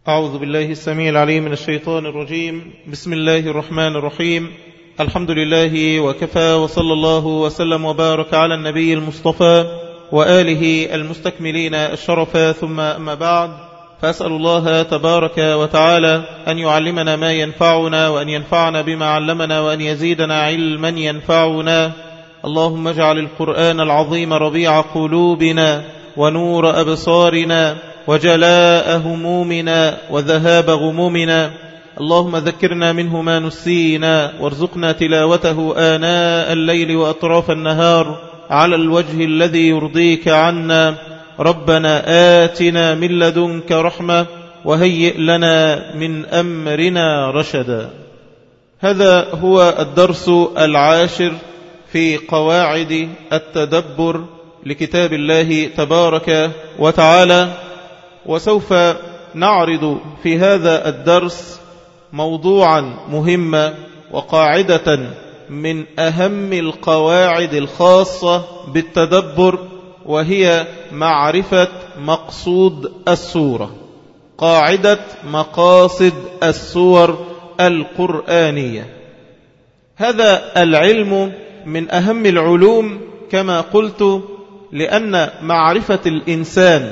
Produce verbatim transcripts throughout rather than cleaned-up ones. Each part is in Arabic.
أعوذ بالله السميع العليم من الشيطان الرجيم. بسم الله الرحمن الرحيم. الحمد لله وكفى، وصلى الله وسلم وبارك على النبي المصطفى وآله المستكملين الشرف، ثم أما بعد، فأسأل الله تبارك وتعالى أن يعلمنا ما ينفعنا، وأن ينفعنا بما علمنا، وأن يزيدنا علما ينفعنا. اللهم اجعل القرآن العظيم ربيع قلوبنا ونور أبصارنا وجلاء همومنا وذهاب غمومنا. اللهم ذكرنا منه ما نسينا، وارزقنا تلاوته آناء الليل وأطراف النهار على الوجه الذي يرضيك عنا. ربنا آتنا من لدنك رحمة وهيئ لنا من أمرنا رشدا. هذا هو الدرس العاشر في قواعد التدبر لكتاب الله تبارك وتعالى، وسوف نعرض في هذا الدرس موضوعا مهما وقاعدة من أهم القواعد الخاصة بالتدبر، وهي معرفة مقصود السورة، قاعدة مقاصد السور القرآنية. هذا العلم من أهم العلوم كما قلت، لأن معرفة الإنسان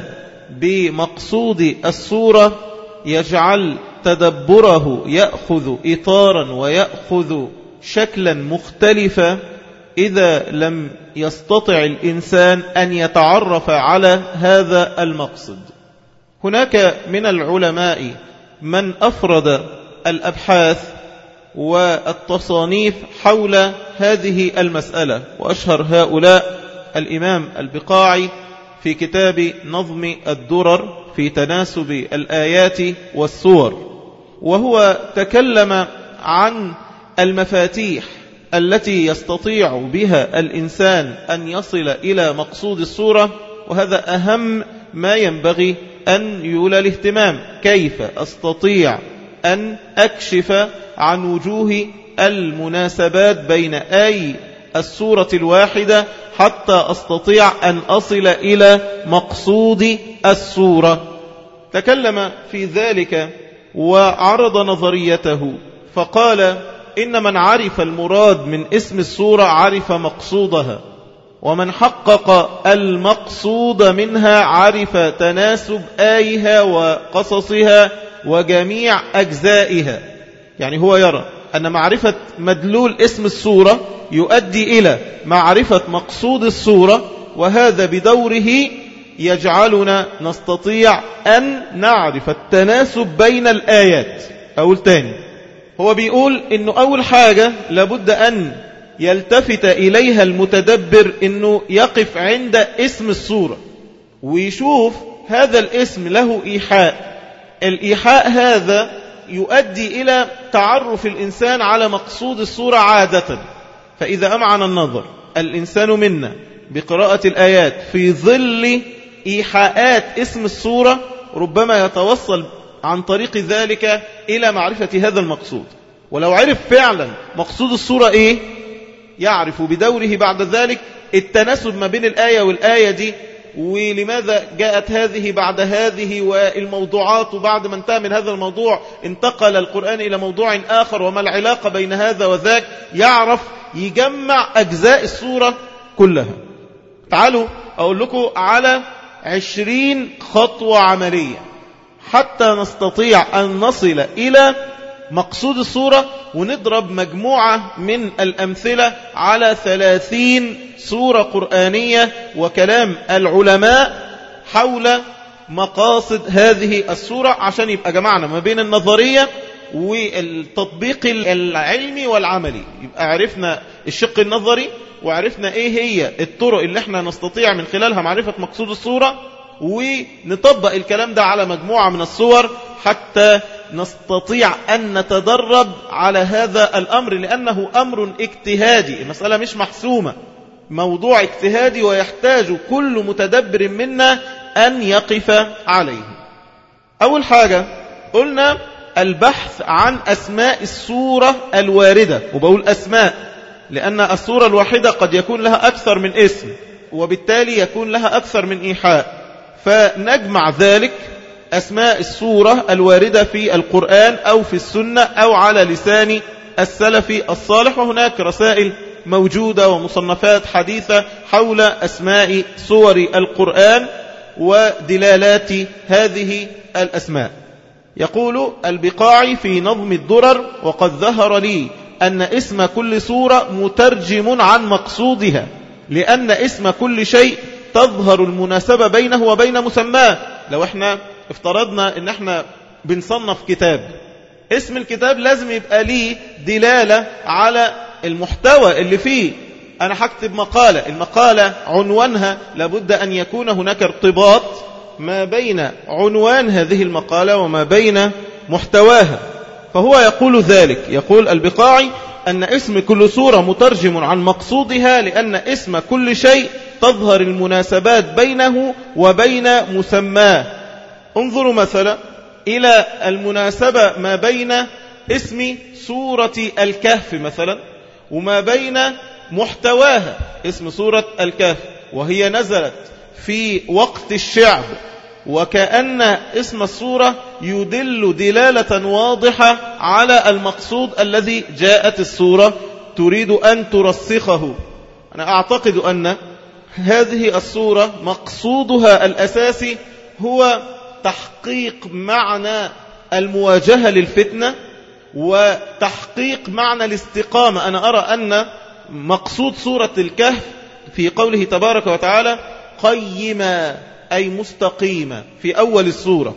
بمقصود السورة يجعل تدبره يأخذ إطارا ويأخذ شكلا مختلفا إذا لم يستطع الإنسان أن يتعرف على هذا المقصد. هناك من العلماء من أفرد الأبحاث والتصانيف حول هذه المسألة، وأشهر هؤلاء الإمام البقاعي في كتاب نظم الدرر في تناسب الآيات والسور، وهو تكلم عن المفاتيح التي يستطيع بها الإنسان أن يصل إلى مقصود السورة، وهذا أهم ما ينبغي أن يولى الاهتمام. كيف أستطيع أن أكشف عن وجوه المناسبات بين آي السورة الواحدة حتى أستطيع أن أصل إلى مقصود السورة. تكلم في ذلك وعرض نظريته، فقال إن من عرف المراد من اسم السورة عرف مقصودها، ومن حقق المقصود منها عرف تناسب آيها وقصصها وجميع أجزائها. يعني هو يرى أن معرفة مدلول اسم السورة يؤدي إلى معرفة مقصود السورة، وهذا بدوره يجعلنا نستطيع أن نعرف التناسب بين الآيات. أول تاني، هو بيقول إنه أول حاجة لابد أن يلتفت إليها المتدبر، إنه يقف عند اسم السورة ويشوف هذا الاسم له إيحاء. الإيحاء هذا يؤدي إلى تعرف الإنسان على مقصود السورة عادة. فإذا أمعن النظر الإنسان منا بقراءة الآيات في ظل إيحاءات اسم السورة، ربما يتوصل عن طريق ذلك إلى معرفة هذا المقصود. ولو عرف فعلا مقصود السورة إيه، يعرف بدوره بعد ذلك التناسب ما بين الآية والآية دي، ولماذا جاءت هذه بعد هذه، والموضوعات، وبعد ما انتهى من هذا الموضوع انتقل القرآن إلى موضوع آخر، وما العلاقة بين هذا وذاك. يعرف يجمع أجزاء السورة كلها. تعالوا أقول لكم على عشرين خطوة عملية حتى نستطيع أن نصل إلى مقصود السورة، ونضرب مجموعة من الأمثلة على ثلاثين سورة قرآنية وكلام العلماء حول مقاصد هذه السورة، عشان يبقى جمعنا ما بين النظرية والتطبيق العلمي والعملي. يبقى عرفنا الشق النظري، وعرفنا ايه هي الطرق اللي احنا نستطيع من خلالها معرفة مقصود السورة، ونطبق الكلام ده على مجموعة من السور حتى نستطيع أن نتدرب على هذا الأمر، لأنه أمر اجتهادي، المسألة مش محسومة، موضوع اجتهادي، ويحتاج كل متدبر منا أن يقف عليه. أول حاجة قلنا البحث عن أسماء السورة الواردة، وبقول أسماء لأن السورة الواحدة قد يكون لها أكثر من اسم، وبالتالي يكون لها أكثر من إيحاء، فنجمع ذلك أسماء السورة الواردة في القرآن أو في السنة أو على لسان السلف الصالح. وهناك رسائل موجودة ومصنفات حديثة حول أسماء سور القرآن ودلالات هذه الأسماء. يقول البقاعي في نظم الدرر: وقد ظهر لي أن اسم كل سورة مترجم عن مقصودها، لأن اسم كل شيء تظهر المناسبة بينه وبين مسماه. لو احنا افترضنا ان احنا بنصنف كتاب، اسم الكتاب لازم يبقى ليه دلالة على المحتوى اللي فيه. أنا هكتب مقالة، المقالة عنوانها لابد أن يكون هناك ارتباط ما بين عنوان هذه المقالة وما بين محتواها. فهو يقول ذلك، يقول البقاعي أن اسم كل سورة مترجم عن مقصودها، لأن اسم كل شيء تظهر المناسبات بينه وبين مسماه. انظروا مثلا إلى المناسبة ما بين اسم سورة الكهف مثلا وما بين محتواها. اسم سورة الكهف وهي نزلت في وقت الشعب، وكأن اسم السورة يدل دلالة واضحة على المقصود الذي جاءت السورة تريد أن ترسخه. أنا أعتقد أن هذه السورة مقصودها الأساسي هو تحقيق معنى المواجهة للفتنة وتحقيق معنى الاستقامة. أنا أرى أن مقصود سورة الكهف في قوله تبارك وتعالى قيما أي مستقيمة في أول السورة،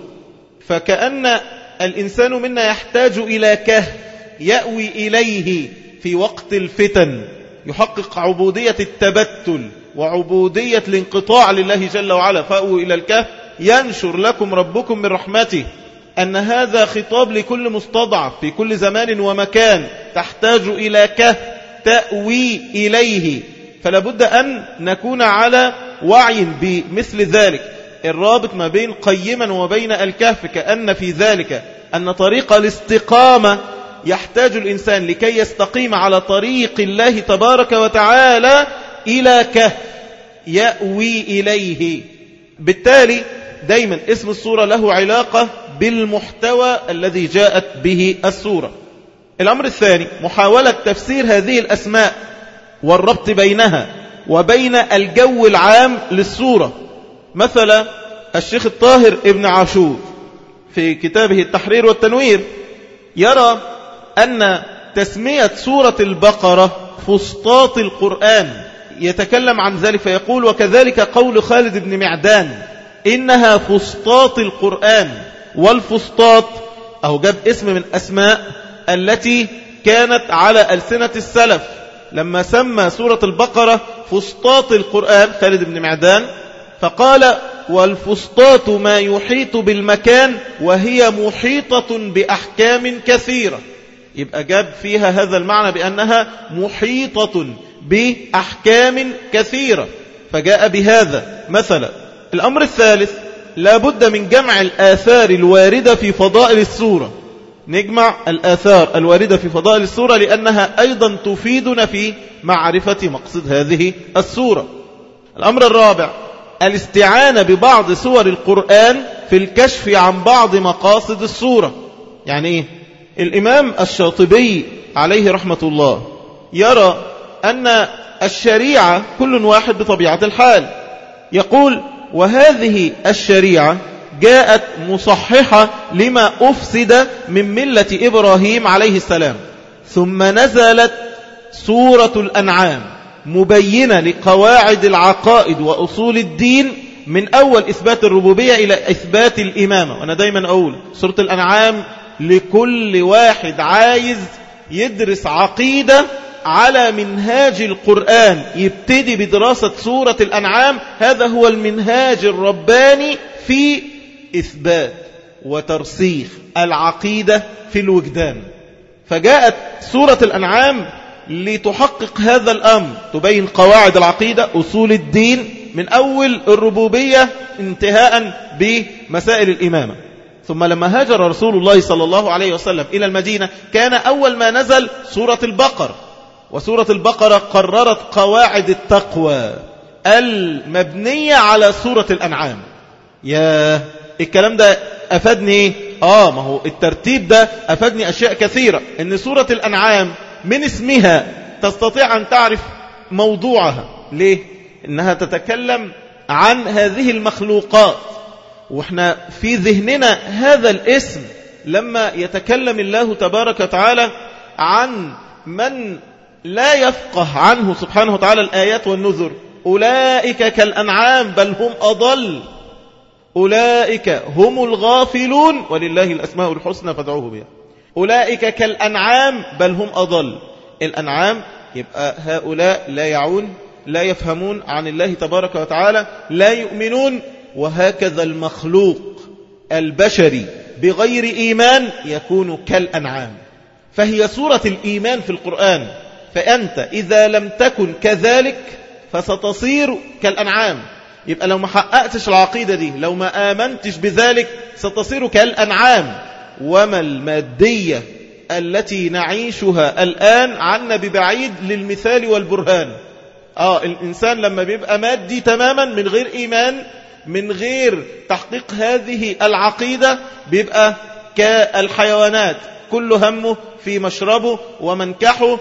فكأن الإنسان منا يحتاج إلى كهف يأوي إليه في وقت الفتن، يحقق عبودية التبتل وعبودية الانقطاع لله جل وعلا. فأووا إلى الكهف ينشر لكم ربكم من رحمته. أن هذا خطاب لكل مستضعف في كل زمان ومكان، تحتاج إلى كهف تأوي إليه. فلا بد أن نكون على وعي بمثل ذلك، الرابط ما بين قيما وبين الكهف، كأن في ذلك أن طريق الاستقامة يحتاج الإنسان لكي يستقيم على طريق الله تبارك وتعالى إلى كهف يأوي إليه. بالتالي دايما اسم السورة له علاقة بالمحتوى الذي جاءت به السورة. الأمر الثاني محاولة تفسير هذه الأسماء والربط بينها وبين الجو العام للسورة. مثلا الشيخ الطاهر ابن عاشور في كتابه التحرير والتنوير يرى أن تسمية سورة البقرة فسطاط القرآن، يتكلم عن ذلك فيقول: وكذلك قول خالد بن معدان إنها فسطاط القرآن. والفسطاط أو جاب اسم من أسماء التي كانت على ألسنة السلف لما سمى سورة البقرة فسطاط القرآن خالد بن معدان، فقال: والفسطاط ما يحيط بالمكان وهي محيطة بأحكام كثيرة. يبقى جاب فيها هذا المعنى بأنها محيطة بأحكام كثيرة، فجاء بهذا مثلا. الأمر الثالث لا بد من جمع الآثار الواردة في فضائل السورة. نجمع الآثار الواردة في فضائل السورة لأنها أيضا تفيدنا في معرفة مقصد هذه السورة. الأمر الرابع الاستعانة ببعض سور القرآن في الكشف عن بعض مقاصد السورة. يعني إيه؟ الإمام الشاطبي عليه رحمة الله يرى أن الشريعة كل واحد بطبيعة الحال، يقول: وهذه الشريعة جاءت مصححة لما أفسد من ملة إبراهيم عليه السلام، ثم نزلت سورة الأنعام مبينة لقواعد العقائد وأصول الدين من أول إثبات الربوبية إلى إثبات الإمامة. وأنا دايما أقول سورة الأنعام لكل واحد عايز يدرس عقيدة على منهاج القرآن، يبتدي بدراسة سورة الأنعام. هذا هو المنهاج الرباني في إثبات وترسيخ العقيدة في الوجدان. فجاءت سورة الأنعام لتحقق هذا الأمر، تبين قواعد العقيدة أصول الدين من أول الربوبية انتهاء بمسائل الإمامة. ثم لما هاجر رسول الله صلى الله عليه وسلم إلى المدينة كان أول ما نزل سورة البقرة، وسورة البقرة قررت قواعد التقوى المبنية على سورة الأنعام. يا الكلام ده أفادني إيه؟ آه ما هو الترتيب ده أفادني أشياء كثيرة. إن سورة الأنعام من اسمها تستطيع أن تعرف موضوعها. ليه؟ إنها تتكلم عن هذه المخلوقات، وإحنا في ذهننا هذا الاسم لما يتكلم الله تبارك وتعالى عن من لا يفقه عنه سبحانه وتعالى الآيات والنذر. أولئك كالأنعام بل هم أضل، أولئك هم الغافلون ولله الأسماء الحسنى فادعوه بها. أولئك كالأنعام بل هم أضل. الأنعام يبقى هؤلاء لا يعون، لا يفهمون عن الله تبارك وتعالى، لا يؤمنون. وهكذا المخلوق البشري بغير إيمان يكون كالأنعام. فهي سورة الإيمان في القرآن. فأنت إذا لم تكن كذلك فستصير كالأنعام. يبقى لو ما حققتش العقيدة دي، لو ما آمنتش بذلك، ستصير كالأنعام. وما المادية التي نعيشها الآن عنا ببعيد للمثال والبرهان. آه الإنسان لما بيبقى مادي تماما من غير إيمان، من غير تحقيق هذه العقيدة، بيبقى كالحيوانات، كل همه في مشربه ومنكحه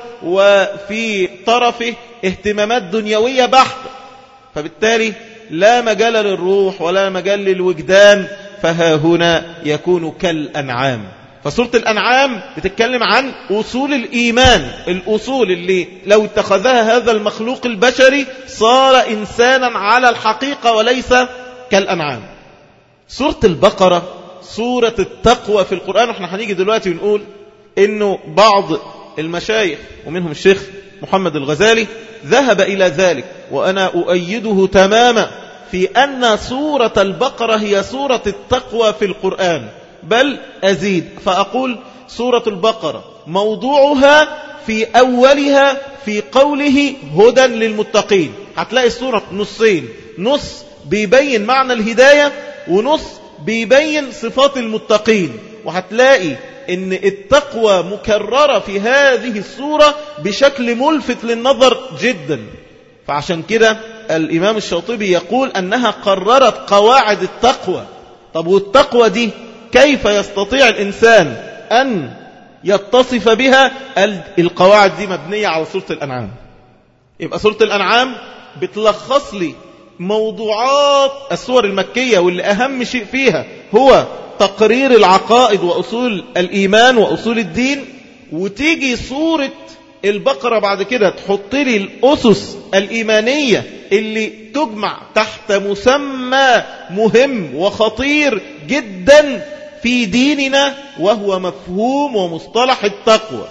وفي طرفه اهتمامات دنيوية بحتة. فبالتالي لا مجال للروح ولا مجال للوجدان، فها هنا يكون كالأنعام. فسورة الأنعام بتتكلم عن أصول الإيمان، الأصول اللي لو اتخذها هذا المخلوق البشري صار إنسانا على الحقيقة وليس كالأنعام. سورة البقرة سورة التقوى في القرآن. احنا هنيجي دلوقتي ونقول إنه بعض المشايخ ومنهم الشيخ محمد الغزالي ذهب إلى ذلك، وأنا أؤيده تماما في أن سورة البقرة هي سورة التقوى في القرآن. بل أزيد فأقول سورة البقرة موضوعها في أولها في قوله هدى للمتقين. هتلاقي السورة نصين، نص بيبين معنى الهداية ونص بيبين صفات المتقين. وهتلاقي ان التقوى مكررة في هذه السورة بشكل ملفت للنظر جدا. فعشان كده الإمام الشاطبي يقول أنها قررت قواعد التقوى. طب والتقوى دي كيف يستطيع الإنسان أن يتصف بها؟ القواعد دي مبنية على سورة الأنعام. يبقى سورة الأنعام بتلخص لي موضوعات السور المكية، واللي أهم شيء فيها هو تقرير العقائد وأصول الإيمان وأصول الدين. وتيجي سورة البقرة بعد كده تحط لي الأسس الإيمانية اللي تجمع تحت مسمى مهم وخطير جدا في ديننا، وهو مفهوم ومصطلح التقوى.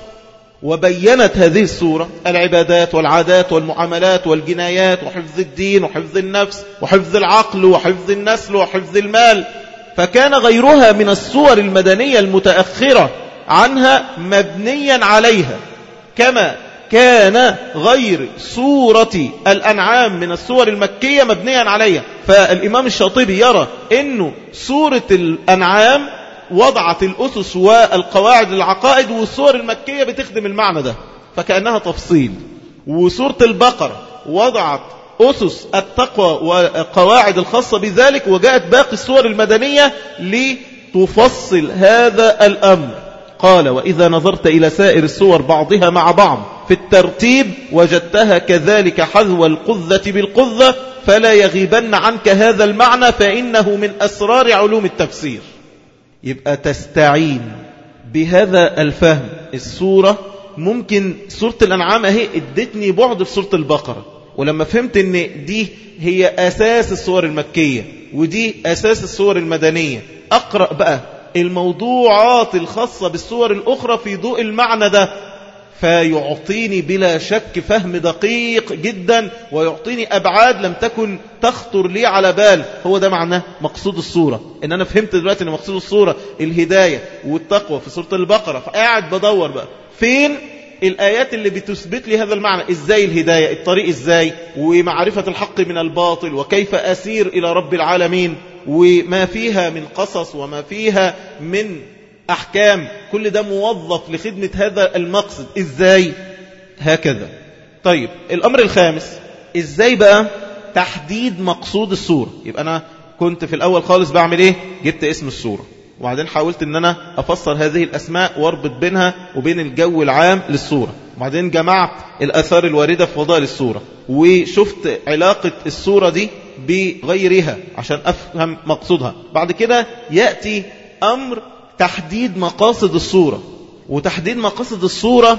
وبينت هذه السورة العبادات والعادات والمعاملات والجنايات وحفظ الدين وحفظ النفس وحفظ العقل وحفظ النسل وحفظ المال. فكان غيرها من السور المدنية المتأخرة عنها مبنيا عليها، كما كان غير سورة الأنعام من السور المكية مبنيا عليها. فالإمام الشاطبي يرى أنه سورة الأنعام وضعت الأسس والقواعد العقائد، والسور المكية بتخدم المعنى ده، فكأنها تفصيل. وسورة البقرة وضعت أسس التقوى والقواعد الخاصة بذلك، وجاءت باقي السور المدنية لتفصل هذا الأمر. قال: وإذا نظرت إلى سائر السور بعضها مع بعض في الترتيب وجدتها كذلك حذو القذة بالقذة، فلا يغيبن عنك هذا المعنى، فإنه من أسرار علوم التفسير. يبقى تستعين بهذا الفهم. السورة ممكن سورة الأنعام اهي ادتني بعد في سورة البقرة، ولما فهمت ان دي هي أساس السور المكية ودي أساس السور المدنية، أقرأ بقى الموضوعات الخاصة بالسور الأخرى في ضوء المعنى ده، فيعطيني بلا شك فهم دقيق جدا، ويعطيني أبعاد لم تكن تخطر لي على بال. هو ده معناه مقصود السورة، إن أنا فهمت دلوقتي أن مقصود السورة الهداية والتقوى في سورة البقرة، فقاعد بدور بقى فين الآيات اللي بتثبت لي هذا المعنى. إزاي الهداية، الطريق إزاي، ومعرفة الحق من الباطل، وكيف أسير إلى رب العالمين، وما فيها من قصص وما فيها من أحكام، كل ده موظف لخدمة هذا المقصد. إزاي؟ هكذا. طيب الأمر الخامس، إزاي بقى تحديد مقصود السورة؟ يبقى أنا كنت في الأول خالص بعمل إيه؟ جبت اسم السورة، وبعدين حاولت ان انا افسر هذه الاسماء واربط بينها وبين الجو العام للسورة، وبعدين جمعت الاثار الواردة في فضائل السورة وشفت علاقة السورة دي بغيرها عشان افهم مقصودها. بعد كده يأتي امر تحديد مقاصد السورة، وتحديد مقاصد السورة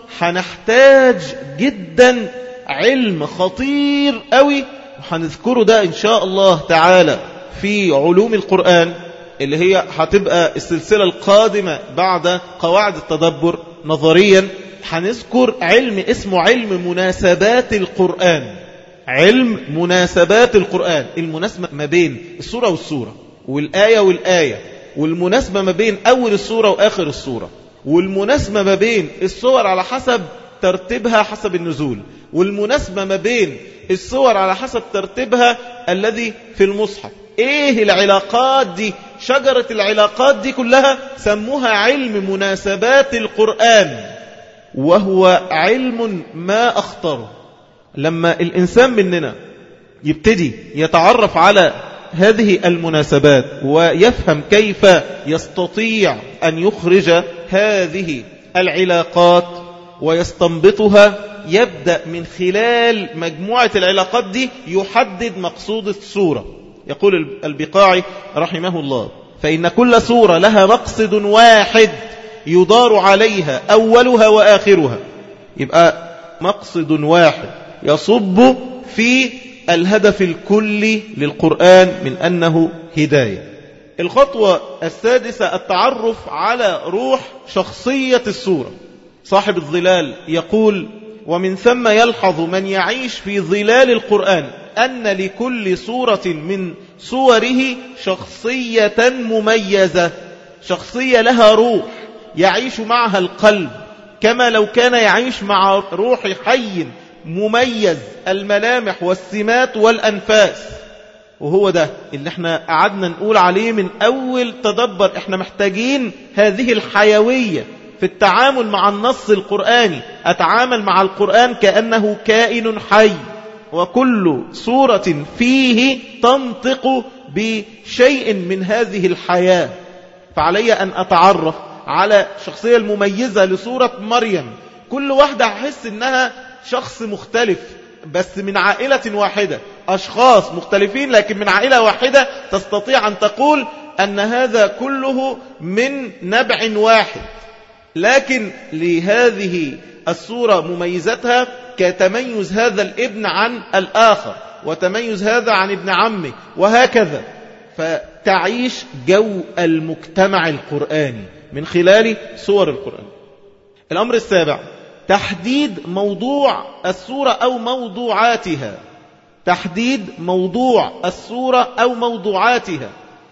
هنحتاج جدا علم خطير قوي، وهنذكره ده إن شاء الله تعالى في علوم القرآن اللي هي هتبقى السلسلة القادمة بعد قواعد التدبر. نظريا هنذكر علم اسمه علم مناسبات القرآن. علم مناسبات القرآن، المناسبة ما بين السورة والسورة، والآية والآية، والمناسبة ما بين أول السورة وآخر السورة، والمناسبة ما بين السور على حسب ترتيبها حسب النزول، والمناسبة ما بين السور على حسب ترتيبها الذي في المصحف. ايه العلاقات دي؟ شجرة العلاقات دي كلها سموها علم مناسبات القرآن، وهو علم ما أخطره. لما الإنسان مننا يبتدي يتعرف على هذه المناسبات ويفهم كيف يستطيع أن يخرج هذه العلاقات ويستنبطها، يبدأ من خلال مجموعة العلاقات دي يحدد مقصود السورة. يقول البقاعي رحمه الله: فإن كل سورة لها مقصد واحد يدار عليها أولها وآخرها. يبقى مقصد واحد يصب في الهدف الكلي للقرآن من أنه هداية. الخطوة السادسة التعرف على روح شخصية السورة. صاحب الظلال يقول: ومن ثم يلحظ من يعيش في ظلال القرآن أن لكل سورة من سوره شخصية مميزة، شخصية لها روح يعيش معها القلب كما لو كان يعيش مع روح حي مميز الملامح والسمات والأنفاس. وهو ده اللي احنا قعدنا نقول عليه من أول تدبر، احنا محتاجين هذه الحيوية في التعامل مع النص القرآني. أتعامل مع القرآن كأنه كائن حي، وكل سورة فيه تنطق بشيء من هذه الحياة. فعلي أن أتعرف على شخصية المميزة لسورة مريم. كل واحدة أحس أنها شخص مختلف بس من عائلة واحدة، أشخاص مختلفين لكن من عائلة واحدة، تستطيع أن تقول أن هذا كله من نبع واحد. لكن لهذه السورة مميزتها كتميز هذا الابن عن الآخر، وتميز هذا عن ابن عمه، وهكذا. فتعيش جو المجتمع القرآني من خلال سور القرآن. الأمر السابع تحديد موضوع السورة أو موضوعاتها. تحديد موضوع السورة أو موضوعاتها.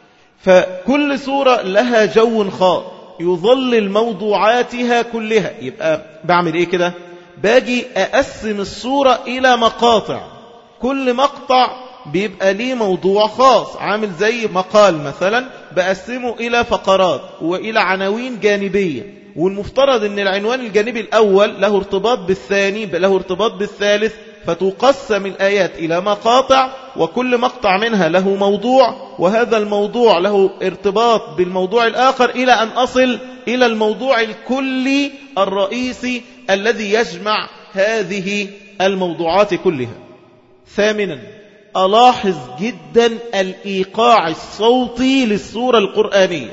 فكل سورة لها جو خاص يظلل موضوعاتها كلها. يبقى بعمل ايه كده؟ باجي أقسم السورة إلى مقاطع، كل مقطع بيبقى ليه موضوع خاص، عامل زي مقال مثلا بقسمه إلى فقرات وإلى عناوين جانبية، والمفترض أن العنوان الجانبي الأول له ارتباط بالثاني، له ارتباط بالثالث، فتقسم الآيات إلى مقاطع، وكل مقطع منها له موضوع، وهذا الموضوع له ارتباط بالموضوع الآخر إلى أن أصل إلى الموضوع الكلي الرئيسي الذي يجمع هذه الموضوعات كلها. ثامنا ألاحظ جدا الإيقاع الصوتي للسورة القرآنية.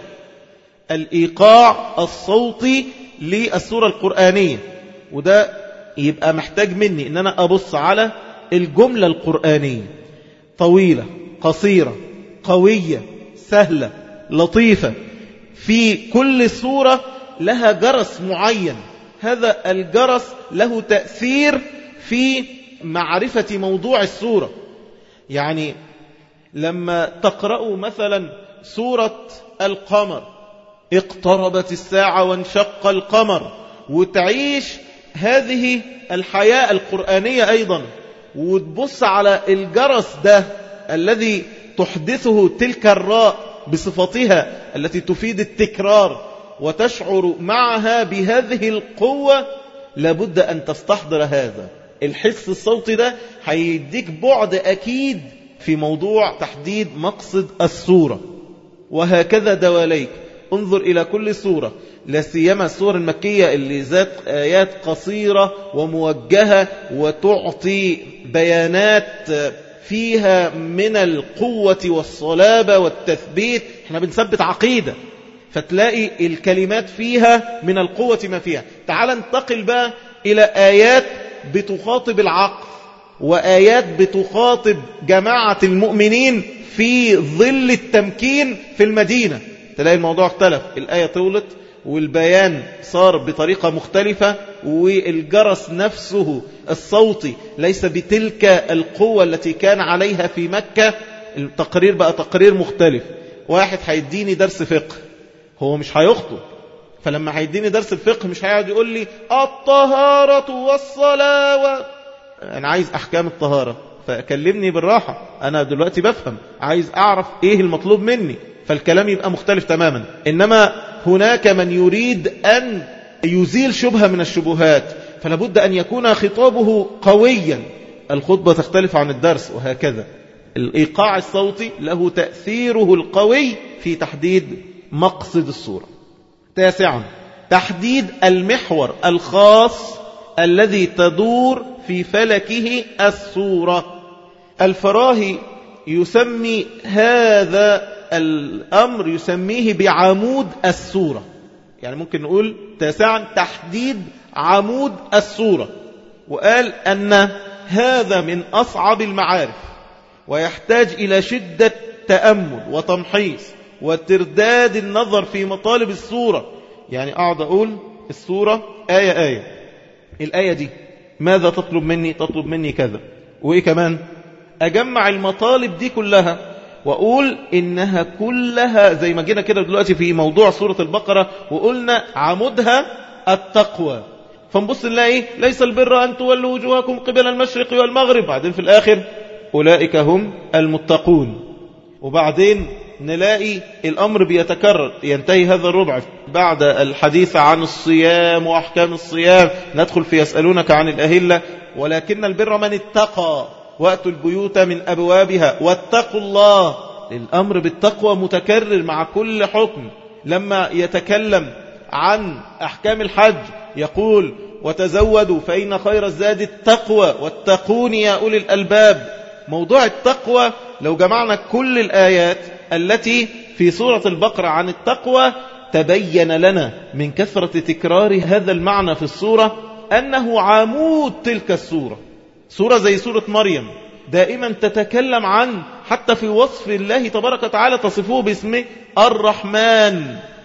الإيقاع الصوتي للسورة القرآنية، وده يبقى محتاج مني ان انا ابص على الجملة القرآنية، طويلة قصيرة قوية سهلة لطيفة. في كل سورة لها جرس معين، هذا الجرس له تأثير في معرفة موضوع السورة. يعني لما تقرأوا مثلا سورة القمر، اقتربت الساعة وانشق القمر، وتعيش هذه الحياة القرآنية أيضا، وتبص على الجرس ده الذي تحدثه تلك الراء بصفتها التي تفيد التكرار، وتشعر معها بهذه القوة، لابد أن تستحضر هذا الحس الصوتي. ده هيديك بعد أكيد في موضوع تحديد مقصد السورة. وهكذا دواليك انظر إلى كل سورة، لا سيما السور المكية اللي ذات آيات قصيرة وموجهة وتعطي بيانات فيها من القوة والصلابة والتثبيت. احنا بنثبت عقيدة، فتلاقي الكلمات فيها من القوة ما فيها. تعال انتقل بقى إلى آيات بتخاطب العقل، وآيات بتخاطب جماعة المؤمنين في ظل التمكين في المدينة. تلاقي الموضوع اختلف، الآية طولت والبيان صار بطريقة مختلفة، والجرس نفسه الصوتي ليس بتلك القوة التي كان عليها في مكة. التقرير بقى تقرير مختلف. واحد هيديني درس فقه، هو مش هيخطب، فلما هيديني درس الفقه مش هيقعد يقول لي الطهارة والصلاة و... أنا عايز أحكام الطهارة، فكلمني بالراحة، أنا دلوقتي بفهم، عايز أعرف إيه المطلوب مني، فالكلام يبقى مختلف تماما. إنما هناك من يريد أن يزيل شبهة من الشبهات، فلابد أن يكون خطابه قويا، الخطبة تختلف عن الدرس، وهكذا. الإيقاع الصوتي له تأثيره القوي في تحديد مقصد السورة. تاسعا، تحديد المحور الخاص الذي تدور في فلكه السورة. الفراهي يسمي هذا الأمر يسميه بعمود السورة. يعني ممكن نقول تاسعا تحديد عمود السورة، وقال أن هذا من أصعب المعارف، ويحتاج إلى شدة تأمل وتمحيص وترداد النظر في مطالب السورة. يعني أقعد أقول السورة آية آية، الآية دي ماذا تطلب مني؟ تطلب مني كذا، وإيه كمان؟ أجمع المطالب دي كلها وأقول إنها كلها زي ما جينا كده دلوقتي في موضوع سورة البقرة وقلنا عمودها التقوى، فنبص نلاقي ليس البر أن تولوا وجوهكم قبل المشرق والمغرب، بعدين في الآخر أولئك هم المتقون، وبعدين نلاقي الأمر بيتكرر، ينتهي هذا الربع بعد الحديث عن الصيام وأحكام الصيام ندخل في يسألونك عن الأهلة، ولكن البر من اتقى وأتوا البيوت من أبوابها واتقوا الله. الأمر بالتقوى متكرر مع كل حكم. لما يتكلم عن أحكام الحج يقول وتزودوا فإن خير الزاد التقوى واتقون يا أولي الألباب. موضوع التقوى لو جمعنا كل الآيات التي في سورة البقرة عن التقوى تبين لنا من كثرة تكرار هذا المعنى في السورة أنه عمود تلك السورة. سورة زي سورة مريم دائما تتكلم عن، حتى في وصف الله تبارك وتعالى تصفوه باسمه الرحمن،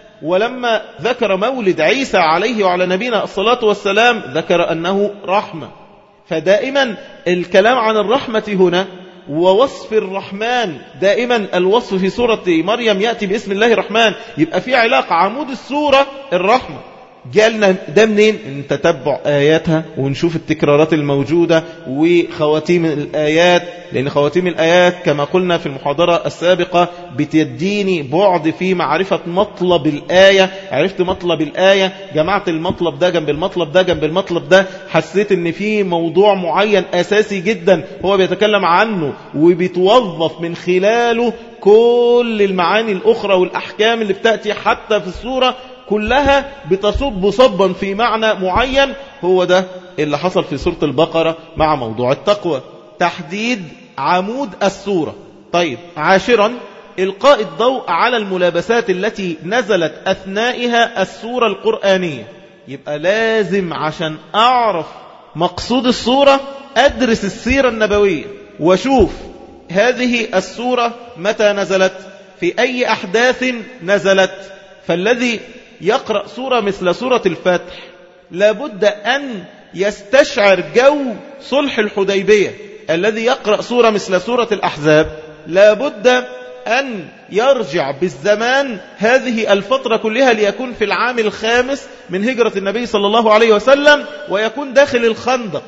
ولما ذكر مولد عيسى عليه وعلى نبينا الصلاة والسلام ذكر أنه رحمة. فدائما الكلام عن الرحمة هنا ووصف الرحمن، دائما الوصف في سورة مريم يأتي باسم الله الرحمن، يبقى في علاقة. عمود السورة الرحمة. جالنا ده منين؟ ان تتبع آياتها ونشوف التكرارات الموجودة وخواتيم الآيات، لأن خواتيم الآيات كما قلنا في المحاضرة السابقة بتديني بعد في معرفة مطلب الآية. عرفت مطلب الآية، جمعت المطلب ده جنب المطلب ده جنب المطلب ده، حسيت ان في موضوع معين أساسي جدا هو بيتكلم عنه وبيتوظف من خلاله كل المعاني الأخرى والأحكام اللي بتأتي حتى في السورة كلها بتصب صبا في معنى معين. هو ده اللي حصل في سورة البقرة مع موضوع التقوى، تحديد عمود السورة. طيب، عاشرا إلقاء الضوء على الملابسات التي نزلت أثنائها السورة القرآنية. يبقى لازم عشان أعرف مقصود السورة أدرس السيرة النبوية وشوف هذه السورة متى نزلت، في أي أحداث نزلت. فالذي يقرأ سورة مثل سورة الفتح لابد أن يستشعر جو صلح الحديبية. الذي يقرأ سورة مثل سورة الأحزاب لابد أن يرجع بالزمان هذه الفترة كلها ليكون في العام الخامس من هجرة النبي صلى الله عليه وسلم، ويكون داخل الخندق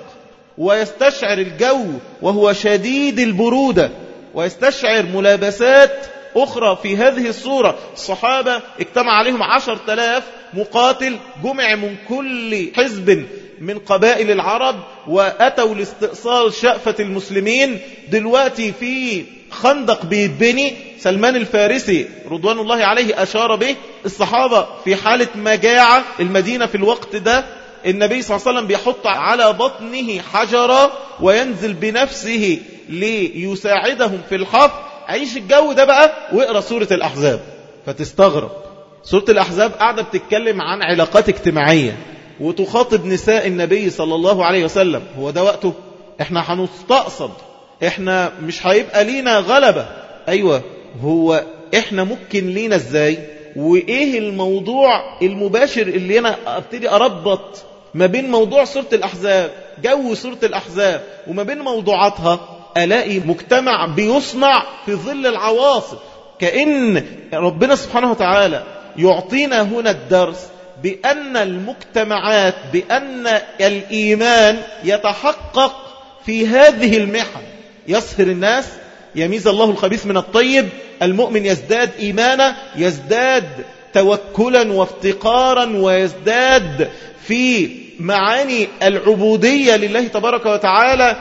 ويستشعر الجو وهو شديد البرودة، ويستشعر ملابسات أخرى في هذه السورة. الصحابة اجتمع عليهم عشر تلاف مقاتل، جمع من كل حزب من قبائل العرب وأتوا لاستئصال شأفة المسلمين. دلوقتي في خندق بيتبني، سلمان الفارسي رضوان الله عليه أشار به، الصحابة في حالة مجاعة، المدينة في الوقت ده النبي صلى الله عليه وسلم بيحط على بطنه حجرة وينزل بنفسه ليساعدهم في الحفر. عيش الجو ده بقى واقرأ سورة الأحزاب فتستغرب. سورة الأحزاب قاعدة بتتكلم عن علاقات اجتماعية وتخاطب نساء النبي صلى الله عليه وسلم. هو ده وقته؟ احنا هنستقصد، احنا مش هيبقى لينا غلبة. ايوه، هو احنا ممكن لينا ازاي؟ وايه الموضوع المباشر اللي انا ابتدي اربط ما بين موضوع سورة الأحزاب، جو سورة الأحزاب، وما بين موضوعاتها؟ ألاقي مجتمع بيصنع في ظل العواصف. كأن ربنا سبحانه وتعالى يعطينا هنا الدرس بأن المجتمعات، بأن الإيمان يتحقق في هذه المحن. يصهر الناس، يميز الله الخبيث من الطيب، المؤمن يزداد إيمانا، يزداد توكلا وافتقارا، ويزداد في معاني العبودية لله تبارك وتعالى،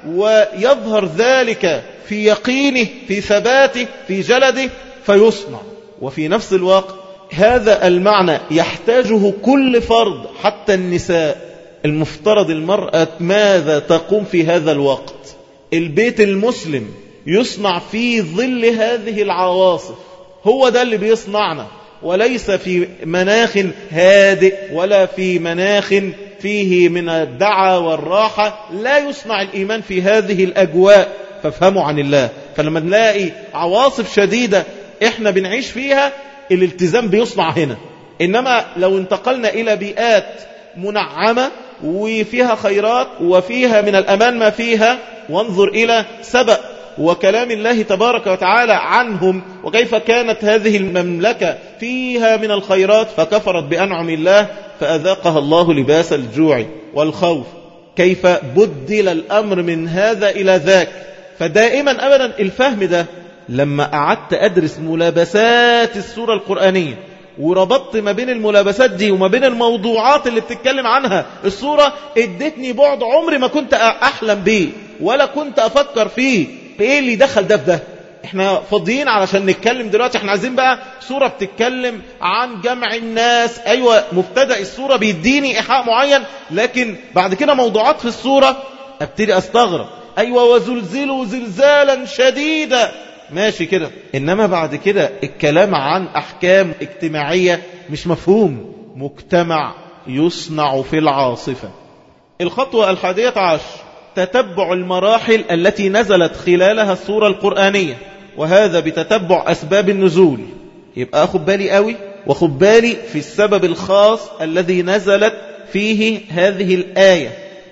ويظهر ذلك في يقينه، في ثباته، في جلده، فيصنع. وفي نفس الوقت هذا المعنى يحتاجه كل فرد، حتى النساء. المفترض المرأة ماذا تقوم في هذا الوقت؟ البيت المسلم يصنع في ظل هذه العواصف، هو ده اللي بيصنعنا، وليس في مناخ هادئ ولا في مناخ فيه من الدعا والراحة. لا يصنع الإيمان في هذه الأجواء، فافهموا عن الله. فلما نلاقي عواصف شديدة احنا بنعيش فيها، الالتزام بيصنع هنا. إنما لو انتقلنا إلى بيئات منعمة وفيها خيرات وفيها من الأمان ما فيها، وانظر إلى سبأ وكلام الله تبارك وتعالى عنهم، وكيف كانت هذه المملكة فيها من الخيرات فكفرت بأنعم الله فأذاقها الله لباس الجوع والخوف. كيف بدل الأمر من هذا إلى ذاك. فدائما أبدا الفهم ده، لما قعدت أدرس ملابسات السورة القرآنية وربطت ما بين الملابسات دي وما بين الموضوعات اللي بتتكلم عنها السورة، ادتني بعد عمري ما كنت أحلم به ولا كنت أفكر فيه. ايه اللي دخل ده في ده؟ احنا فاضيين علشان نتكلم دلوقتي. احنا عايزين بقى سورة بتتكلم عن جمع الناس. ايوه، مبتدأ السورة بيديني ايحاء معين، لكن بعد كده موضوعات في السورة ابتدي استغرب. ايوه، وزلزلوا زلزالا شديدا، ماشي كده. انما بعد كده الكلام عن احكام اجتماعية مش مفهوم. مجتمع يصنع في العاصفة. الخطوة الحادية عشر، تتبع المراحل التي نزلت خلالها السورة القرآنية، وهذا بتتبع أسباب النزول. يبقى أخذ بالي قوي، وأخذ بالي في السبب الخاص الذي نزلت فيه هذه الآية.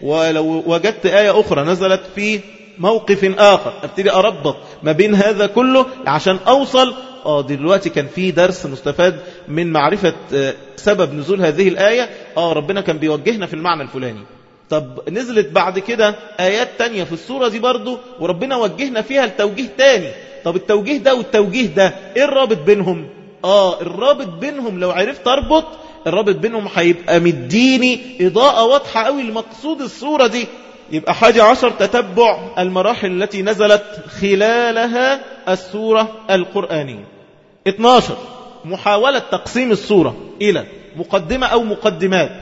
ولو وجدت آية أخرى نزلت في موقف آخر، ابتدي أربط ما بين هذا كله عشان أوصل آه دلوقتي كان في درس مستفاد من معرفة آه سبب نزول هذه الآية. آه ربنا كان بيوجهنا في المعنى الفلاني. طب نزلت بعد كده آيات تانية في السورة دي برضو، وربنا وجهنا فيها التوجيه تاني. طب التوجيه ده والتوجيه ده ايه الرابط بينهم؟ آه الرابط بينهم لو عرفت أربط، الرابط بينهم هيبقى مديني إضاءة واضحة قوي لمقصود السورة دي. يبقى حاجة عشر، تتبع المراحل التي نزلت خلالها السورة القرآنية. اتناشر، محاولة تقسيم السورة إلى مقدمة أو مقدمات،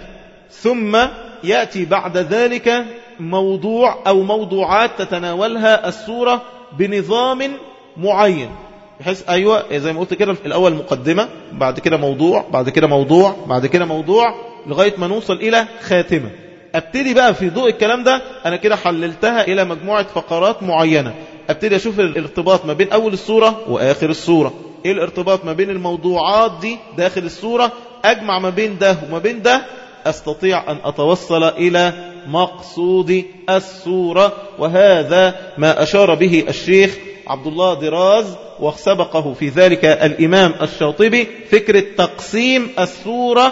ثم يأتي بعد ذلك موضوع أو موضوعات تتناولها السورة بنظام معين، بحيث أيوة زي ما قلت كده، في الأول مقدمة، بعد كده موضوع، بعد كده موضوع، بعد كده موضوع، لغاية ما نوصل إلى خاتمة. ابتدي بقى في ضوء الكلام ده، أنا كده حللتها إلى مجموعة فقرات معينة. ابتدي أشوف الارتباط ما بين أول السورة وآخر السورة، إيه الارتباط ما بين الموضوعات دي داخل السورة، أجمع ما بين ده وما بين ده، أستطيع أن أتوصل إلى مقصود السورة. وهذا ما أشار به الشيخ عبد الله دراز، وسبقه في ذلك الإمام الشاطبي، فكرة تقسيم السورة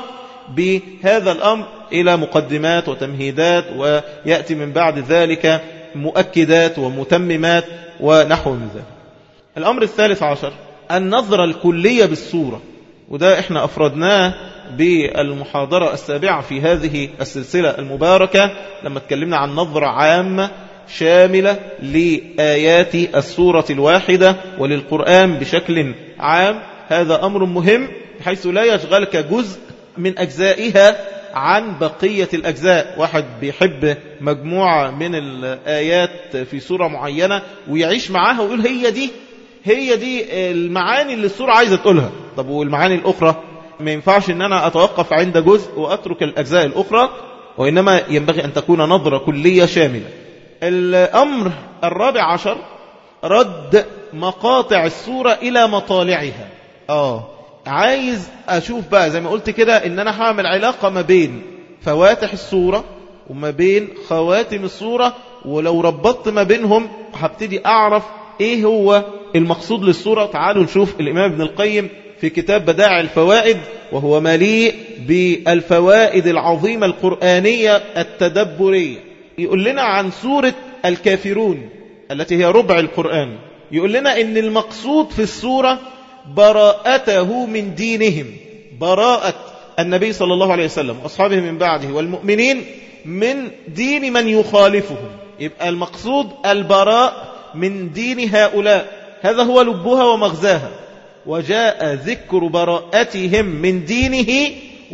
بهذا الأمر إلى مقدمات وتمهيدات، ويأتي من بعد ذلك مؤكدات ومتممات ونحو من ذلك. الأمر الثالث عشر، النظرة الكلية بالسورة، وده احنا أفردناه بالمحاضرة السابعة في هذه السلسلة المباركة لما اتكلمنا عن نظرة عامة شاملة لآيات السورة الواحدة وللقرآن بشكل عام. هذا أمر مهم بحيث لا يشغلك جزء من أجزائها عن بقية الأجزاء. واحد بيحب مجموعة من الآيات في سورة معينة ويعيش معاها ويقول هي دي هي دي المعاني اللي السورة عايزة تقولها. طب والمعاني الأخرى ما ينفعش أن أنا أتوقف عند جزء وأترك الأجزاء الأخرى، وإنما ينبغي أن تكون نظرة كلية شاملة. الأمر الرابع عشر رد مقاطع السورة إلى مطالعها. آه عايز أشوف بقى زي ما قلت كده إن أنا هعمل علاقة ما بين فواتح السورة وما بين خواتم السورة، ولو ربطت ما بينهم هبتدي أعرف إيه هو المقصود للسورة. تعالوا نشوف الإمام ابن القيم في كتاب بدائع الفوائد، وهو مليء بالفوائد العظيمة القرآنية التدبرية. يقول لنا عن سورة الكافرون التي هي ربع القرآن، يقول لنا إن المقصود في السورة براءته من دينهم، براءة النبي صلى الله عليه وسلم وأصحابه من بعده والمؤمنين من دين من يخالفهم. يبقى المقصود البراء من دين هؤلاء، هذا هو لبها ومغزاها. وجاء ذكر براءتهم من دينه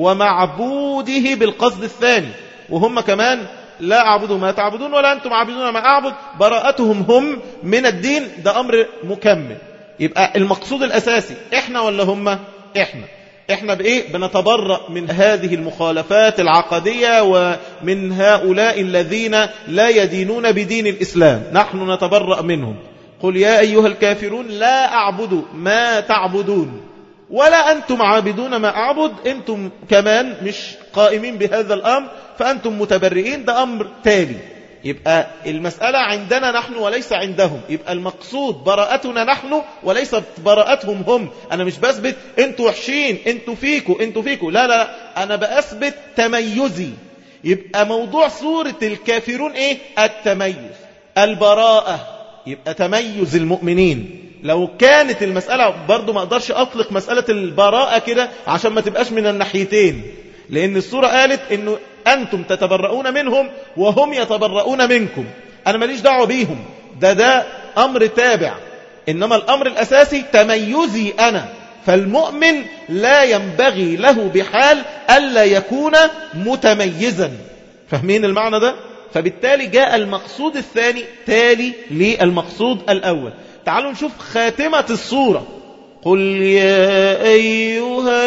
ومعبوده بالقصد الثاني، وهم كمان لا أعبد ما تعبدون ولا أنتم عابدون ما أعبد. براءتهم هم من الدين، ده أمر مكمل. يبقى المقصود الأساسي إحنا ولا هم؟ إحنا إحنا بإيه؟ بنتبرأ من هذه المخالفات العقدية ومن هؤلاء الذين لا يدينون بدين الإسلام، نحن نتبرأ منهم. قل يا أيها الكافرون لا أعبد ما تعبدون ولا أنتم عابدون ما أعبد. أنتم كمان مش قائمين بهذا الأمر فأنتم متبرئين، ده أمر تالي. يبقى المسألة عندنا نحن وليس عندهم. يبقى المقصود براءتنا نحن وليس براءتهم هم. أنا مش بثبت أنتوا وحشين أنتوا فيكوا أنتوا فيكوا لا لا أنا بأثبت تميزي. يبقى موضوع سورة الكافرون إيه؟ التميز، البراءة، يبقى تميز المؤمنين. لو كانت المسألة برضو ما أقدرش أطلق مسألة البراءة كده عشان ما تبقاش من الناحيتين، لأن السورة قالت إنه أنتم تتبرؤون منهم وهم يتبرؤون منكم. أنا ماليش دعوة بيهم، ده ده أمر تابع، إنما الأمر الأساسي تميزي أنا. فالمؤمن لا ينبغي له بحال ألا يكون متميزا. فاهمين المعنى ده؟ فبالتالي جاء المقصود الثاني تالي للمقصود الأول. تعالوا نشوف خاتمة السورة. قل يا أيها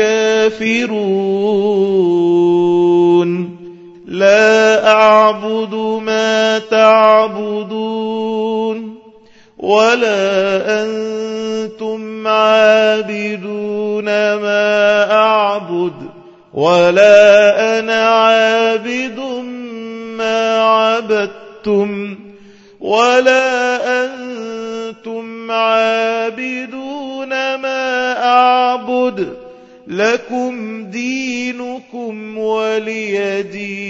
الكافرون لا أعبد ما تعبدون ولا أنتم عابدون ما أعبد ولا أنا عابد ما عبدتم ولا أنتم عابدون ما أعبد لكم دينكم ولي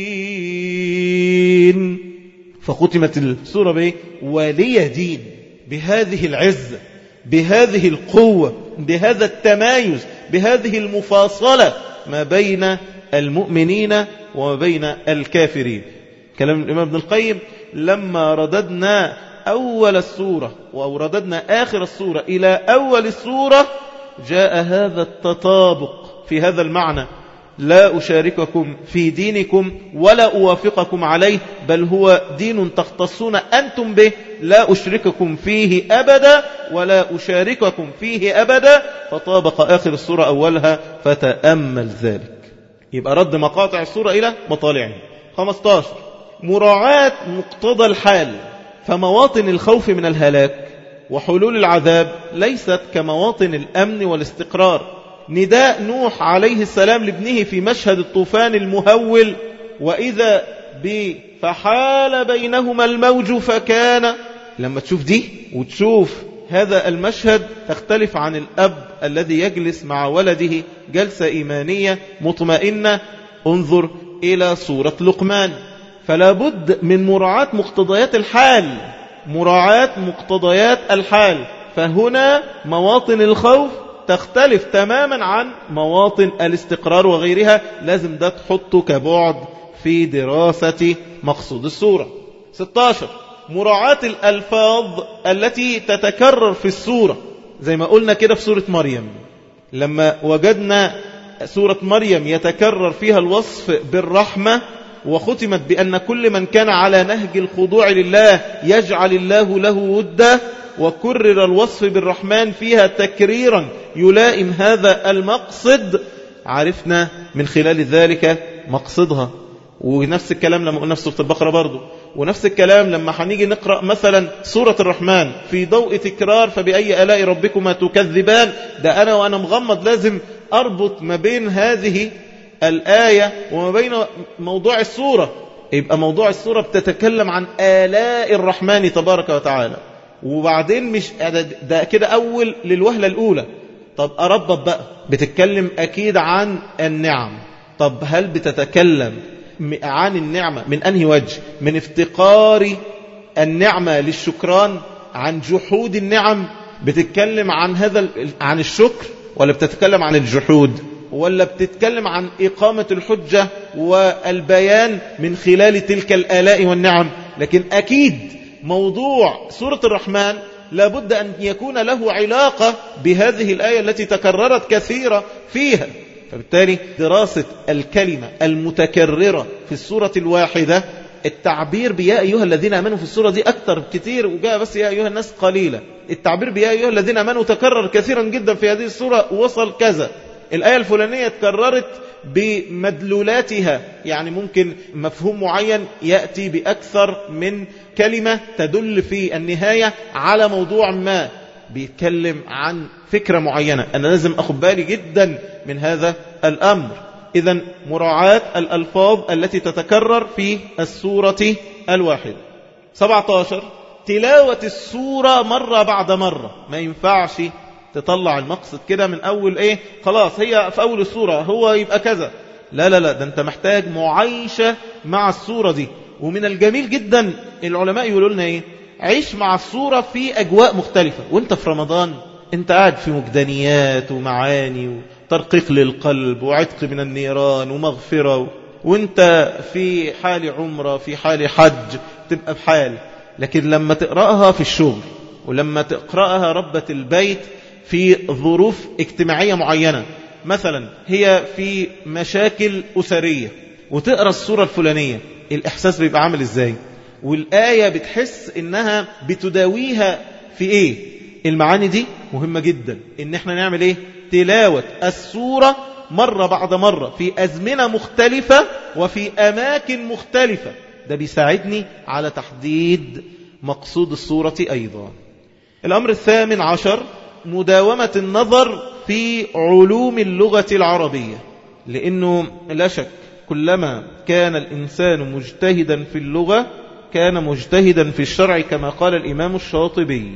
دين. فختمت السورة بإيه؟ ولي دين، بهذه العزة، بهذه القوة، بهذا التمايز، بهذه المفاصلة ما بين المؤمنين وما بين الكافرين. كلام الإمام ابن القيم لما رددنا أول السورة أو رددنا آخر السورة إلى أول السورة جاء هذا التطابق في هذا المعنى: لا أشارككم في دينكم ولا أوافقكم عليه، بل هو دين تختصون أنتم به، لا أشرككم فيه أبدا ولا أشارككم فيه أبدا. فطابق آخر السورة أولها فتأمل ذلك. يبقى رد مقاطع السورة إلى مطالعها. خمسة عشر مراعاة مقتضى الحال، فمواطن الخوف من الهلاك وحلول العذاب ليست كمواطن الأمن والاستقرار. نداء نوح عليه السلام لابنه في مشهد الطوفان المهول: وإذا بفحال بينهما الموج فكان. لما تشوف دي وتشوف هذا المشهد تختلف عن الأب الذي يجلس مع ولده جلسة إيمانية مطمئنة. انظر إلى سورة لقمان. فلا بد من مراعاة مقتضيات الحال، مراعاة مقتضيات الحال. فهنا مواطن الخوف تختلف تماما عن مواطن الاستقرار وغيرها. لازم ده تحطه كبعد في دراسة مقصود السورة. ستة عشر مراعاة الألفاظ التي تتكرر في السورة، زي ما قلنا كده في سورة مريم، لما وجدنا سورة مريم يتكرر فيها الوصف بالرحمة، وختمت بأن كل من كان على نهج الخضوع لله يجعل الله له ودا، وكرر الوصف بالرحمن فيها تكريرا يلائم هذا المقصد. عرفنا من خلال ذلك مقصدها. ونفس الكلام لما قلنا في سورة البقرة برضو، ونفس الكلام لما هنيجي نقرأ مثلا سورة الرحمن في ضوء تكرار فبأي آلاء ربكما تكذبان، ده أنا وأنا مغمض لازم أربط ما بين هذه الآية وما بين موضوع السورة. يبقى موضوع السورة بتتكلم عن آلاء الرحمن تبارك وتعالى، وبعدين مش ده كده أول للوهلة الأولى. طب أربط بقى، بتتكلم أكيد عن النعم. طب هل بتتكلم عن النعمة من أنهي وجه؟ من افتقار النعمة للشكران، عن جحود النعم؟ بتتكلم عن هذا عن الشكر، ولا بتتكلم عن الجحود، ولا بتتكلم عن إقامة الحجة والبيان من خلال تلك الآلاء والنعم؟ لكن أكيد موضوع سورة الرحمن لابد أن يكون له علاقة بهذه الآية التي تكررت كثيرة فيها. فبالتالي دراسة الكلمة المتكررة في السورة الواحدة، التعبير بيا أيها الذين آمنوا في السورة دي أكثر كتير، وجاء بس يا أيها الناس قليلا. التعبير بيا أيها الذين آمنوا تكرر كثيرا جدا في هذه السورة، وصل كذا. الآية الفلانية تكررت بمدلولاتها، يعني ممكن مفهوم معين يأتي بأكثر من كلمة تدل في النهاية على موضوع ما، بيتكلم عن فكرة معينة. أنا لازم أخذ بالي جدا من هذا الأمر. إذن مراعاة الألفاظ التي تتكرر في السورة الواحدة. سبعة عشر تلاوة السورة مرة بعد مرة. ما ينفعش تطلع المقصد كده من أول إيه، خلاص هي في أول السورة هو يبقى كذا. لا لا لا، ده أنت محتاج معايشة مع السورة دي. ومن الجميل جدا العلماء يقولوا لنا إيه، عيش مع السورة في أجواء مختلفة. وانت في رمضان انت قاعد في مجدنيات ومعاني وترقيق للقلب وعتق من النيران ومغفرة، وانت في حال عمرة في حال حج تبقى بحال. لكن لما تقرأها في الشغل، ولما تقرأها ربة البيت في ظروف اجتماعية معينة، مثلا هي في مشاكل أسرية وتقرأ السورة الفلانية، الإحساس بيبقى عامل إزاي؟ والآية بتحس إنها بتداويها في إيه؟ المعاني دي مهمة جدا، إن احنا نعمل إيه؟ تلاوة السورة مرة بعد مرة في أزمنة مختلفة وفي أماكن مختلفة. ده بيساعدني على تحديد مقصود السورة أيضا. الأمر الثامن عشر مداومة النظر في علوم اللغة العربية، لأنه لا شك كلما كان الإنسان مجتهدا في اللغة كان مجتهدا في الشرع، كما قال الإمام الشاطبي.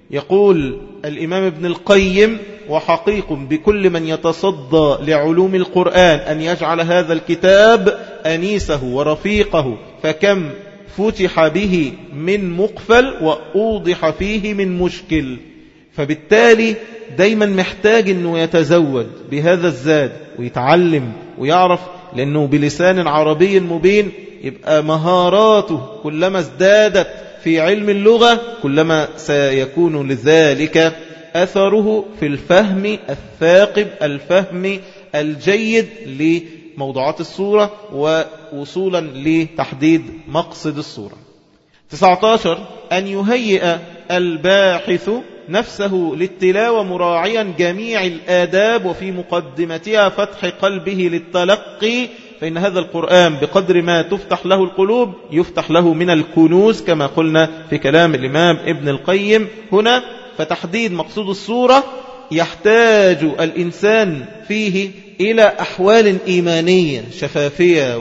يقول الإمام ابن القيم: وحقيق بكل من يتصدى لعلوم القرآن أن يجعل هذا الكتاب أنيسه ورفيقه، فكم فتح به من مقفل وأوضح فيه من مشكل. فبالتالي دايما محتاج أنه يتزود بهذا الزاد ويتعلم ويعرف، لأنه بلسان عربي مبين يبقى مهاراته كلما ازدادت في علم اللغة كلما سيكون لذلك أثره في الفهم الثاقب، الفهم الجيد لموضوعات السورة ووصولا لتحديد مقصد السورة. تسعة عشر أن يهيئ الباحث نفسه للتلاوة مراعيا جميع الآداب، وفي مقدمتها فتح قلبه للتلقي، فإن هذا القرآن بقدر ما تفتح له القلوب يفتح له من الكنوز، كما قلنا في كلام الإمام ابن القيم هنا. فتحديد مقصود السورة يحتاج الإنسان فيه إلى أحوال إيمانية شفافية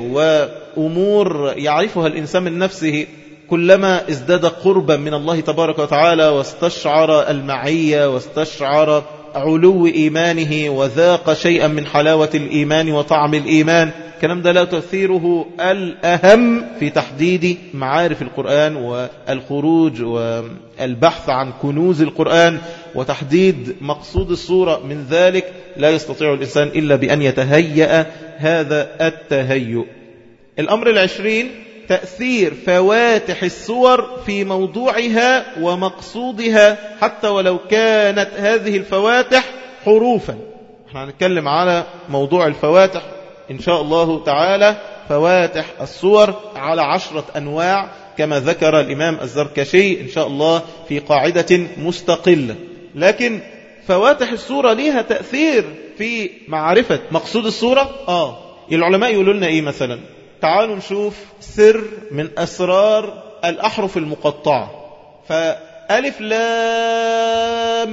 وأمور يعرفها الإنسان من نفسه، كلما ازداد قربا من الله تبارك وتعالى واستشعر المعية واستشعر علو إيمانه وذاق شيئا من حلاوة الإيمان وطعم الإيمان، الكلام ده لا تأثيره الأهم في تحديد معارف القرآن والخروج والبحث عن كنوز القرآن وتحديد مقصود السورة من ذلك لا يستطيع الإنسان إلا بأن يتهيأ هذا التهيؤ. الأمر العشرين تأثير فواتح السور في موضوعها ومقصودها حتى ولو كانت هذه الفواتح حروفا. احنا هنتكلم على موضوع الفواتح إن شاء الله تعالى. فواتح السور على عشرة أنواع كما ذكر الإمام الزركشي إن شاء الله في قاعدة مستقلة. لكن فواتح السورة ليها تأثير في معرفة مقصود السورة. آه العلماء يقولوا لنا إيه مثلا؟ تعالوا نشوف سر من أسرار الأحرف المقطعة. فألف لام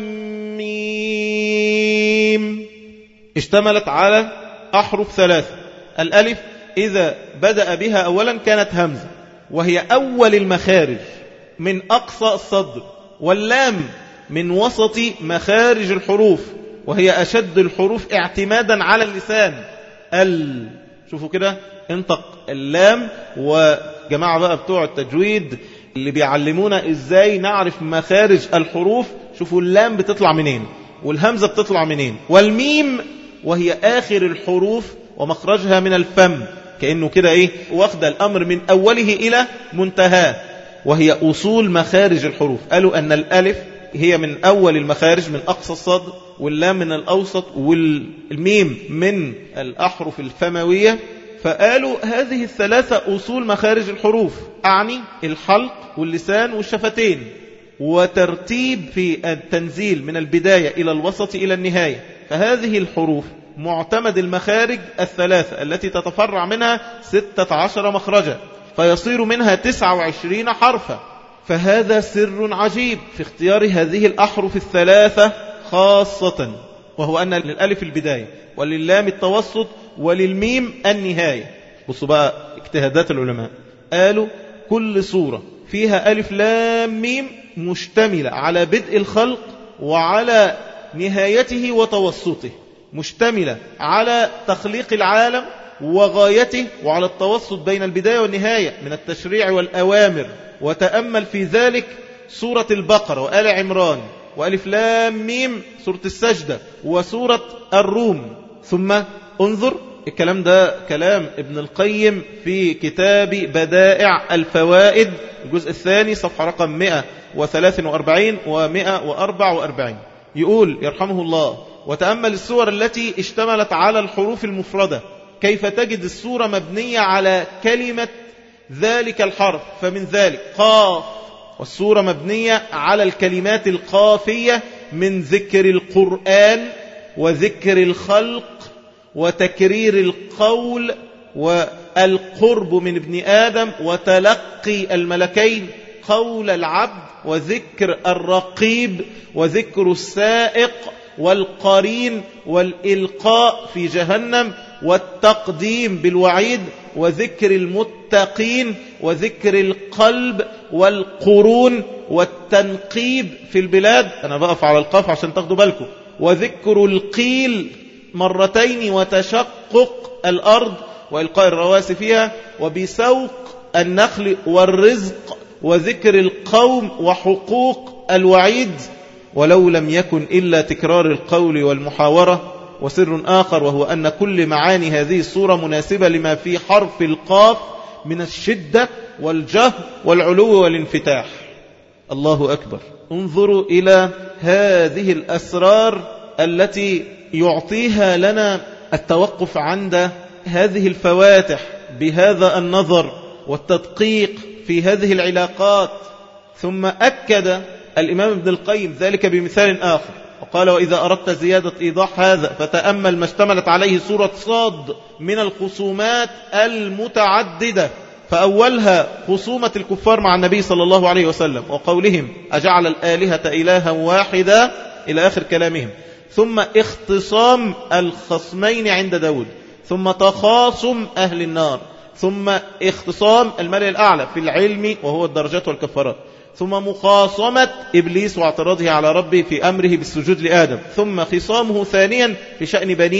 ميم اشتملت على أحرف ثلاثة. الألف إذا بدأ بها أولا كانت همزة وهي أول المخارج من أقصى الصدر، واللام من وسط مخارج الحروف وهي أشد الحروف اعتمادا على اللسان. ال شوفوا كده انطق اللام. وجماعة بقى بتوع التجويد اللي بيعلمونا ازاي نعرف مخارج الحروف، شوفوا اللام بتطلع منين والهمزة بتطلع منين، والميم وهي آخر الحروف ومخرجها من الفم، كأنه كده ايه واخد الأمر من أوله إلى منتهاه وهي أصول مخارج الحروف. قالوا أن الألف هي من أول المخارج من أقصى الصدر، واللام من الأوسط، والميم من الأحرف الفموية. فقالوا هذه الثلاثة أصول مخارج الحروف، أعني الحلق واللسان والشفتين، وترتيب في التنزيل من البداية إلى الوسط إلى النهاية. فهذه الحروف معتمد المخارج الثلاثة التي تتفرع منها ستة عشر مخرجا، فيصير منها تسعة وعشرين حرفا. فهذا سر عجيب في اختيار هذه الأحرف الثلاثة خاصة، وهو أن للألف البداية ولللام التوسط وللميم النهاية. بصوا بقى اجتهادات العلماء، قالوا كل سورة فيها ألف لام ميم مشتملة على بدء الخلق وعلى نهايته وتوسطه، مشتملة على تخليق العالم وغايته وعلى التوسط بين البداية والنهاية من التشريع والأوامر. وتأمل في ذلك سورة البقرة وآل عمران وألف لام ميم سورة السجدة وسورة الروم. ثم انظر الكلام ده كلام ابن القيم في كتاب بدائع الفوائد الجزء الثاني صفحة رقم مئة وثلاثة وأربعين ومئة وأربعة وأربعين. يقول يرحمه الله: وتأمل السور التي اشتملت على الحروف المفردة، كيف تجد السورة مبنية على كلمة ذلك الحرف، فمن ذلك قاف، والسورة مبنية على الكلمات القافية من ذكر القرآن وذكر الخلق وتكرير القول والقرب من ابن آدم وتلقي الملكين قول العبد وذكر الرقيب وذكر السائق والقرين والإلقاء في جهنم والتقديم بالوعيد وذكر المتقين وذكر القلب والقرون والتنقيب في البلاد. أنا بقف على القاف عشان تاخدوا بالكم. وذكر القيل مرتين وتشقق الأرض وإلقاء الرواسي فيها وبسوق النخل والرزق وذكر القوم وحقوق الوعيد، ولو لم يكن إلا تكرار القول والمحاورة. وسر آخر وهو أن كل معاني هذه السورة مناسبة لما في حرف القاف من الشدة والجهر والعلو والانفتاح. الله أكبر. انظروا إلى هذه الأسرار التي يعطيها لنا التوقف عند هذه الفواتح بهذا النظر والتدقيق في هذه العلاقات. ثم أكد الإمام ابن القيم ذلك بمثال آخر وقال: وإذا أردت زيادة إيضاح هذا فتأمل ما اشتملت عليه سورة صاد من الخصومات المتعددة. فأولها خصومة الكفار مع النبي صلى الله عليه وسلم وقولهم: أجعل الآلهة إلها واحدا إلى آخر كلامهم. ثم اختصام الخصمين عند داود. ثم تخاصم أهل النار. ثم اختصام الملأ الأعلى في العلم وهو الدرجات والكفارات. ثم مخاصمة إبليس واعتراضه على ربه في أمره بالسجود لآدم. ثم خصامه ثانيا في شأن بنيه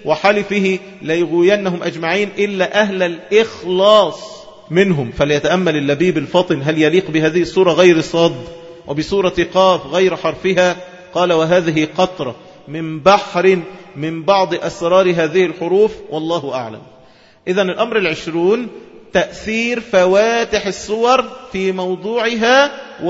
وحلفه ليغوينهم أجمعين إلا أهل الإخلاص منهم، فليتأمل اللبيب الفطن هل يليق بهذه السورة غير الصاد وبسورة قاف غير حرفها. قال وهذه قطرة من بحر من بعض أسرار هذه الحروف والله أعلم. إذن الأمر العشرون تأثير فواتح السور في موضوعها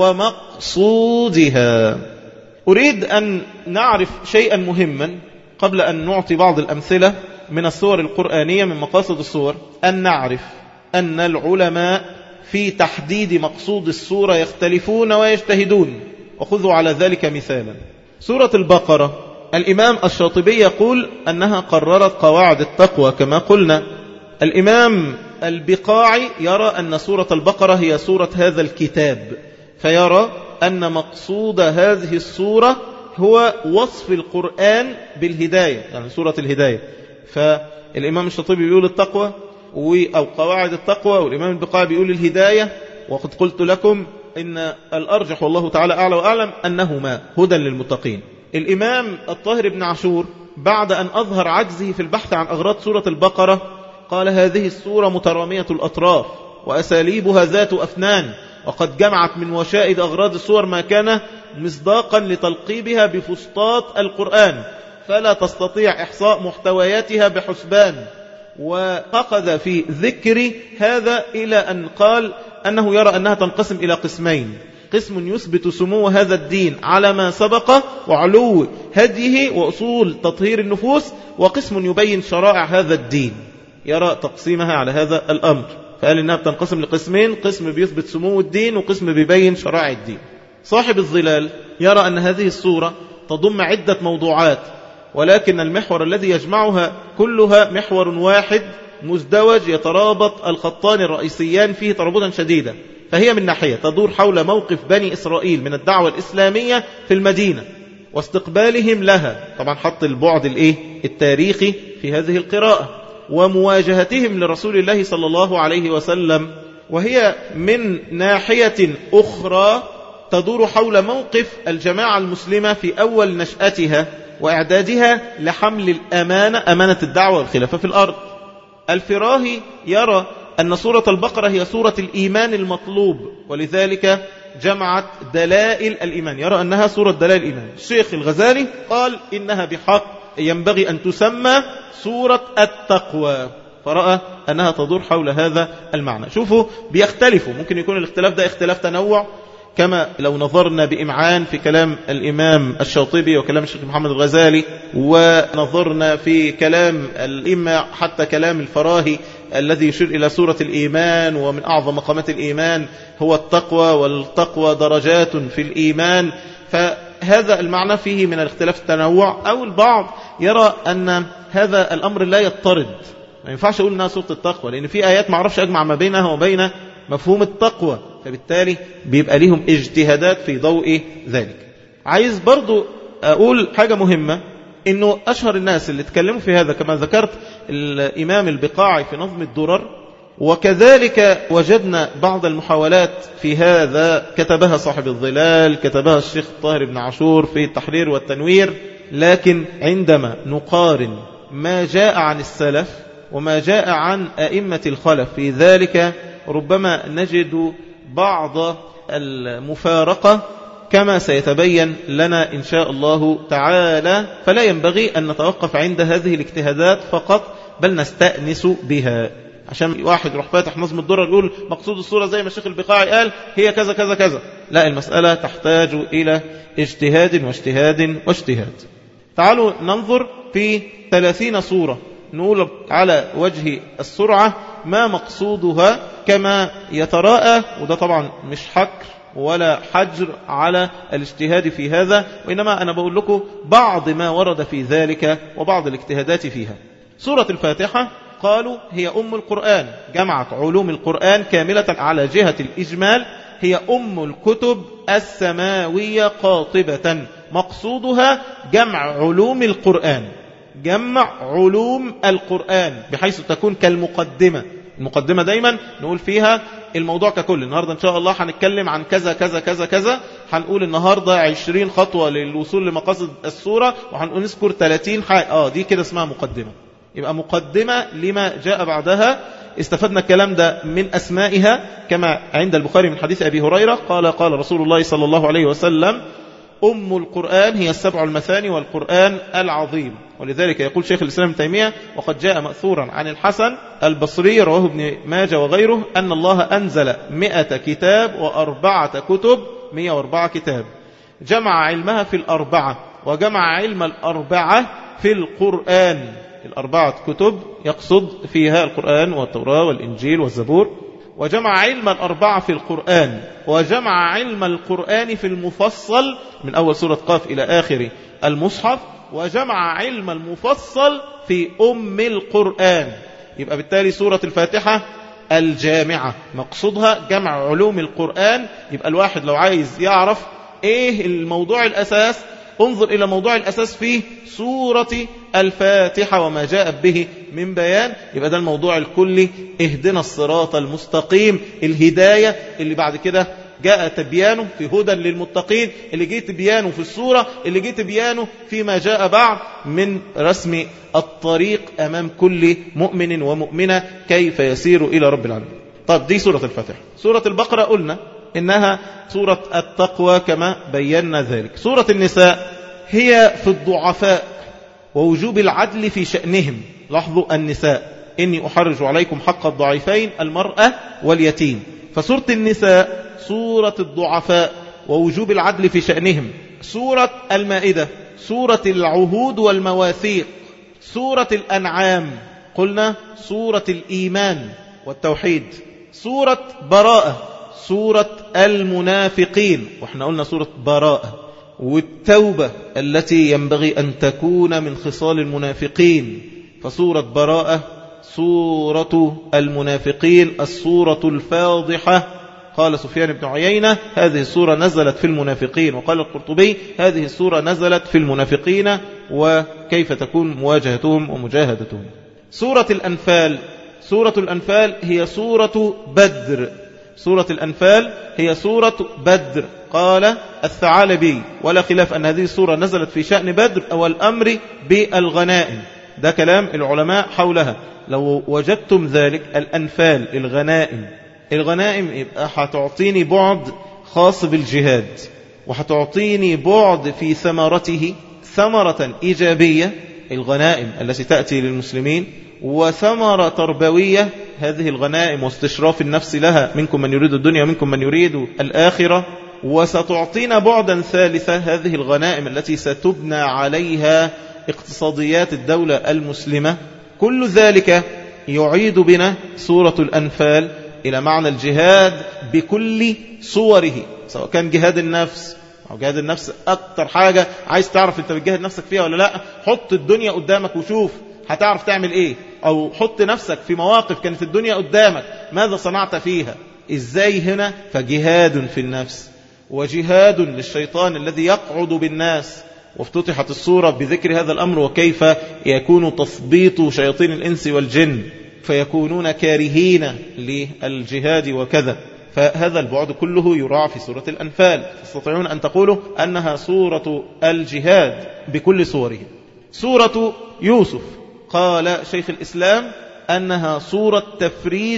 ومقصودها. أريد أن نعرف شيئا مهما قبل أن نعطي بعض الأمثلة من السور القرآنية من مقاصد السور، أن نعرف أن العلماء في تحديد مقصود السورة يختلفون ويجتهدون، وخذوا على ذلك مثالا. سورة البقرة الإمام الشاطبي يقول أنها قررت قواعد التقوى كما قلنا. الإمام البقاعي يرى أن سورة البقرة هي سورة هذا الكتاب، فيرى أن مقصود هذه السورة هو وصف القرآن بالهداية، يعني سورة الهداية. فالإمام الشاطبي بيقول التقوى أو قواعد التقوى، والإمام البقاعي بيقول الهداية. وقد قلت لكم إن الأرجح والله تعالى أعلى وأعلم أنهما هدى للمتقين. الإمام الطاهر بن عاشور بعد أن أظهر عجزه في البحث عن أغراض سورة البقرة قال هذه السورة مترامية الأطراف وأساليبها ذات أفنان، وقد جمعت من وشائد أغراض السور ما كان مصداقا لتلقيبها بفسطاط القرآن، فلا تستطيع إحصاء محتوياتها بحسبان. وأخذ في ذكر هذا إلى أن قال أنه يرى أنها تنقسم إلى قسمين: قسم يثبت سمو هذا الدين على ما سبق وعلو هديه وأصول تطهير النفوس، وقسم يبين شرائع هذا الدين. يرى تقسيمها على هذا الأمر، فقال إنها بتنقسم لقسمين: قسم بيثبت سمو الدين وقسم بيبين شرائع الدين. صاحب الظلال يرى أن هذه السورة تضم عدة موضوعات، ولكن المحور الذي يجمعها كلها محور واحد مزدوج يترابط الخطان الرئيسيان فيه ترابطا شديدا. فهي من ناحية تدور حول موقف بني إسرائيل من الدعوة الإسلامية في المدينة واستقبالهم لها، طبعا حط البعد الإيه؟ التاريخي في هذه القراءة، ومواجهتهم لرسول الله صلى الله عليه وسلم. وهي من ناحية أخرى تدور حول موقف الجماعة المسلمة في أول نشأتها وإعدادها لحمل الأمانة، أمانة الدعوة والخلافة في الأرض. الفراهي يرى أن سورة البقرة هي سورة الإيمان المطلوب، ولذلك جمعت دلائل الإيمان، يرى أنها سورة دلائل الإيمان. الشيخ الغزالي قال إنها بحق ينبغي أن تسمى سورة التقوى، فرأى أنها تدور حول هذا المعنى. شوفوا بيختلفوا، ممكن يكون الاختلاف ده اختلاف تنوع، كما لو نظرنا بإمعان في كلام الإمام الشاطبي وكلام الشيخ محمد الغزالي، ونظرنا في كلام الإمة حتى كلام الفراهي الذي يشير إلى سورة الإيمان، ومن أعظم مقامات الإيمان هو التقوى، والتقوى درجات في الإيمان. فهذا المعنى فيه من الاختلاف التنوع. أو البعض يرى أن هذا الأمر لا يضطرد، ما ينفعش أقول أنها سورة التقوى، لأن في آيات ما عرفش أجمع ما بينها وبين مفهوم التقوى، فبالتالي بيبقى ليهم اجتهادات في ضوء ذلك. عايز برضو أقول حاجة مهمة، إنه أشهر الناس اللي تكلموا في هذا كما ذكرت الإمام البقاعي في نظم الدرر، وكذلك وجدنا بعض المحاولات في هذا كتبها صاحب الظلال، كتبها الشيخ طاهر بن عاشور في التحرير والتنوير. لكن عندما نقارن ما جاء عن السلف وما جاء عن أئمة الخلف في ذلك، ربما نجد بعض المفارقة كما سيتبين لنا إن شاء الله تعالى. فلا ينبغي أن نتوقف عند هذه الاجتهادات فقط، بل نستأنس بها. عشان واحد يروح فاتح نظم الدرر يقول مقصود السورة زي ما الشيخ البقاعي قال هي كذا كذا كذا، لا، المسألة تحتاج إلى اجتهاد واجتهاد واجتهاد. تعالوا ننظر في ثلاثين سورة، نقول على وجه السرعة ما مقصودها كما يتراءى، وده طبعا مش حكر ولا حجر على الاجتهاد في هذا، وإنما أنا بقول لكم بعض ما ورد في ذلك وبعض الاجتهادات فيها. سورة الفاتحة قالوا هي أم القرآن، جمعت علوم القرآن كاملة على جهة الإجمال، هي أم الكتب السماوية قاطبة، مقصودها جمع علوم القرآن، جمع علوم القرآن بحيث تكون كالمقدمة. المقدمة دايما نقول فيها الموضوع ككل. النهاردة إن شاء الله هنتكلم عن كذا كذا كذا كذا، هنقول النهاردة عشرين خطوة للوصول لمقاصد السورة، وهنقول نذكر ثلاثين حاجة، آه دي كده اسمها مقدمة. يبقى مقدمة لما جاء بعدها. استفدنا الكلام ده من أسمائها كما عند البخاري من حديث أبي هريرة قال قال رسول الله صلى الله عليه وسلم أم القرآن هي السبع المثاني والقرآن العظيم. ولذلك يقول شيخ الإسلام ابن تيمية وقد جاء مأثورا عن الحسن البصري رواه ابن ماجه وغيره أن الله أنزل مئة كتاب وأربعة كتب، مئة وأربعة كتاب، جمع علمها في الأربعة وجمع علم الأربعة في القرآن. الأربعة كتب يقصد فيها القرآن والتوراة والإنجيل والزبور، وجمع علم الأربعة في القرآن، وجمع علم القرآن في المفصل من أول سورة قاف إلى آخر المصحف، وجمع علم المفصل في أم القرآن. يبقى بالتالي سورة الفاتحة الجامعة مقصودها جمع علوم القرآن. يبقى الواحد لو عايز يعرف ايه الموضوع الأساس انظر إلى موضوع الأساس في سورة الفاتحة وما جاء به من بيان. يبقى ده الموضوع الكلي، اهدنا الصراط المستقيم، الهداية اللي بعد كده جاء تبيانه في هدى للمتقين، اللي جاء تبيانه في السورة، اللي جاء تبيانه فيما جاء بعد من رسم الطريق أمام كل مؤمن ومؤمنة كيف يسير إلى رب العالمين. طب دي سورة الفاتحة. سورة البقرة قلنا إنها سورة التقوى كما بينا ذلك. سورة النساء هي في الضعفاء ووجوب العدل في شأنهم. لاحظوا النساء، إني أحرج عليكم حق الضعيفين المرأة واليتيم. فسورة النساء سورة الضعفاء ووجوب العدل في شأنهم. سورة المائدة سورة العهود والمواثيق. سورة الأنعام قلنا سورة الإيمان والتوحيد. سورة براءة سورة المنافقين، وإحنا قلنا سورة براءة. والتوبة التي ينبغي أن تكون من خصال المنافقين، فسورة براءة سورة المنافقين السورة الفاضحة. قال سفيان بن عيينة هذه السورة نزلت في المنافقين، وقال القرطبي هذه السورة نزلت في المنافقين وكيف تكون مواجهتهم ومجاهدتهم. سورة الأنفال سورة الأنفال هي سورة بدر. سورة الأنفال هي سورة بدر. قال الثعالبي ولا خلاف أن هذه السورة نزلت في شأن بدر أو الأمر بالغنائم. ده كلام العلماء حولها. لو وجدتم ذلك الأنفال الغنائم الغنائم يبقى هتعطيني بعد خاص بالجهاد، وهتعطيني بعد في ثمرته ثمرة إيجابية الغنائم التي تأتي للمسلمين، وثمرة تربوية هذه الغنائم واستشراف النفس لها، منكم من يريد الدنيا ومنكم من يريد الآخرة. وستعطينا بعدا ثالثة هذه الغنائم التي ستبنى عليها اقتصاديات الدولة المسلمة. كل ذلك يعيد بنا سورة الأنفال إلى معنى الجهاد بكل صوره، سواء كان جهاد النفس أو جهاد النفس أكتر حاجة عايز تعرف أنت بتجاهد نفسك فيها ولا لا، حط الدنيا قدامك وشوف هتعرف تعمل إيه. أو حط نفسك في مواقف كانت الدنيا قدامك ماذا صنعت فيها إزاي. هنا فجهاد في النفس وجهاد للشيطان الذي يقعد بالناس. وافتتحت السورة بذكر هذا الأمر وكيف يكون تثبيط شياطين الإنس والجن فيكونون كارهين للجهاد وكذا. فهذا البعد كله يراعى في سورة الأنفال. تستطيعون أن تقولوا أنها سورة الجهاد بكل صوره. سورة يوسف قال شيخ الإسلام أنها سورة تفريج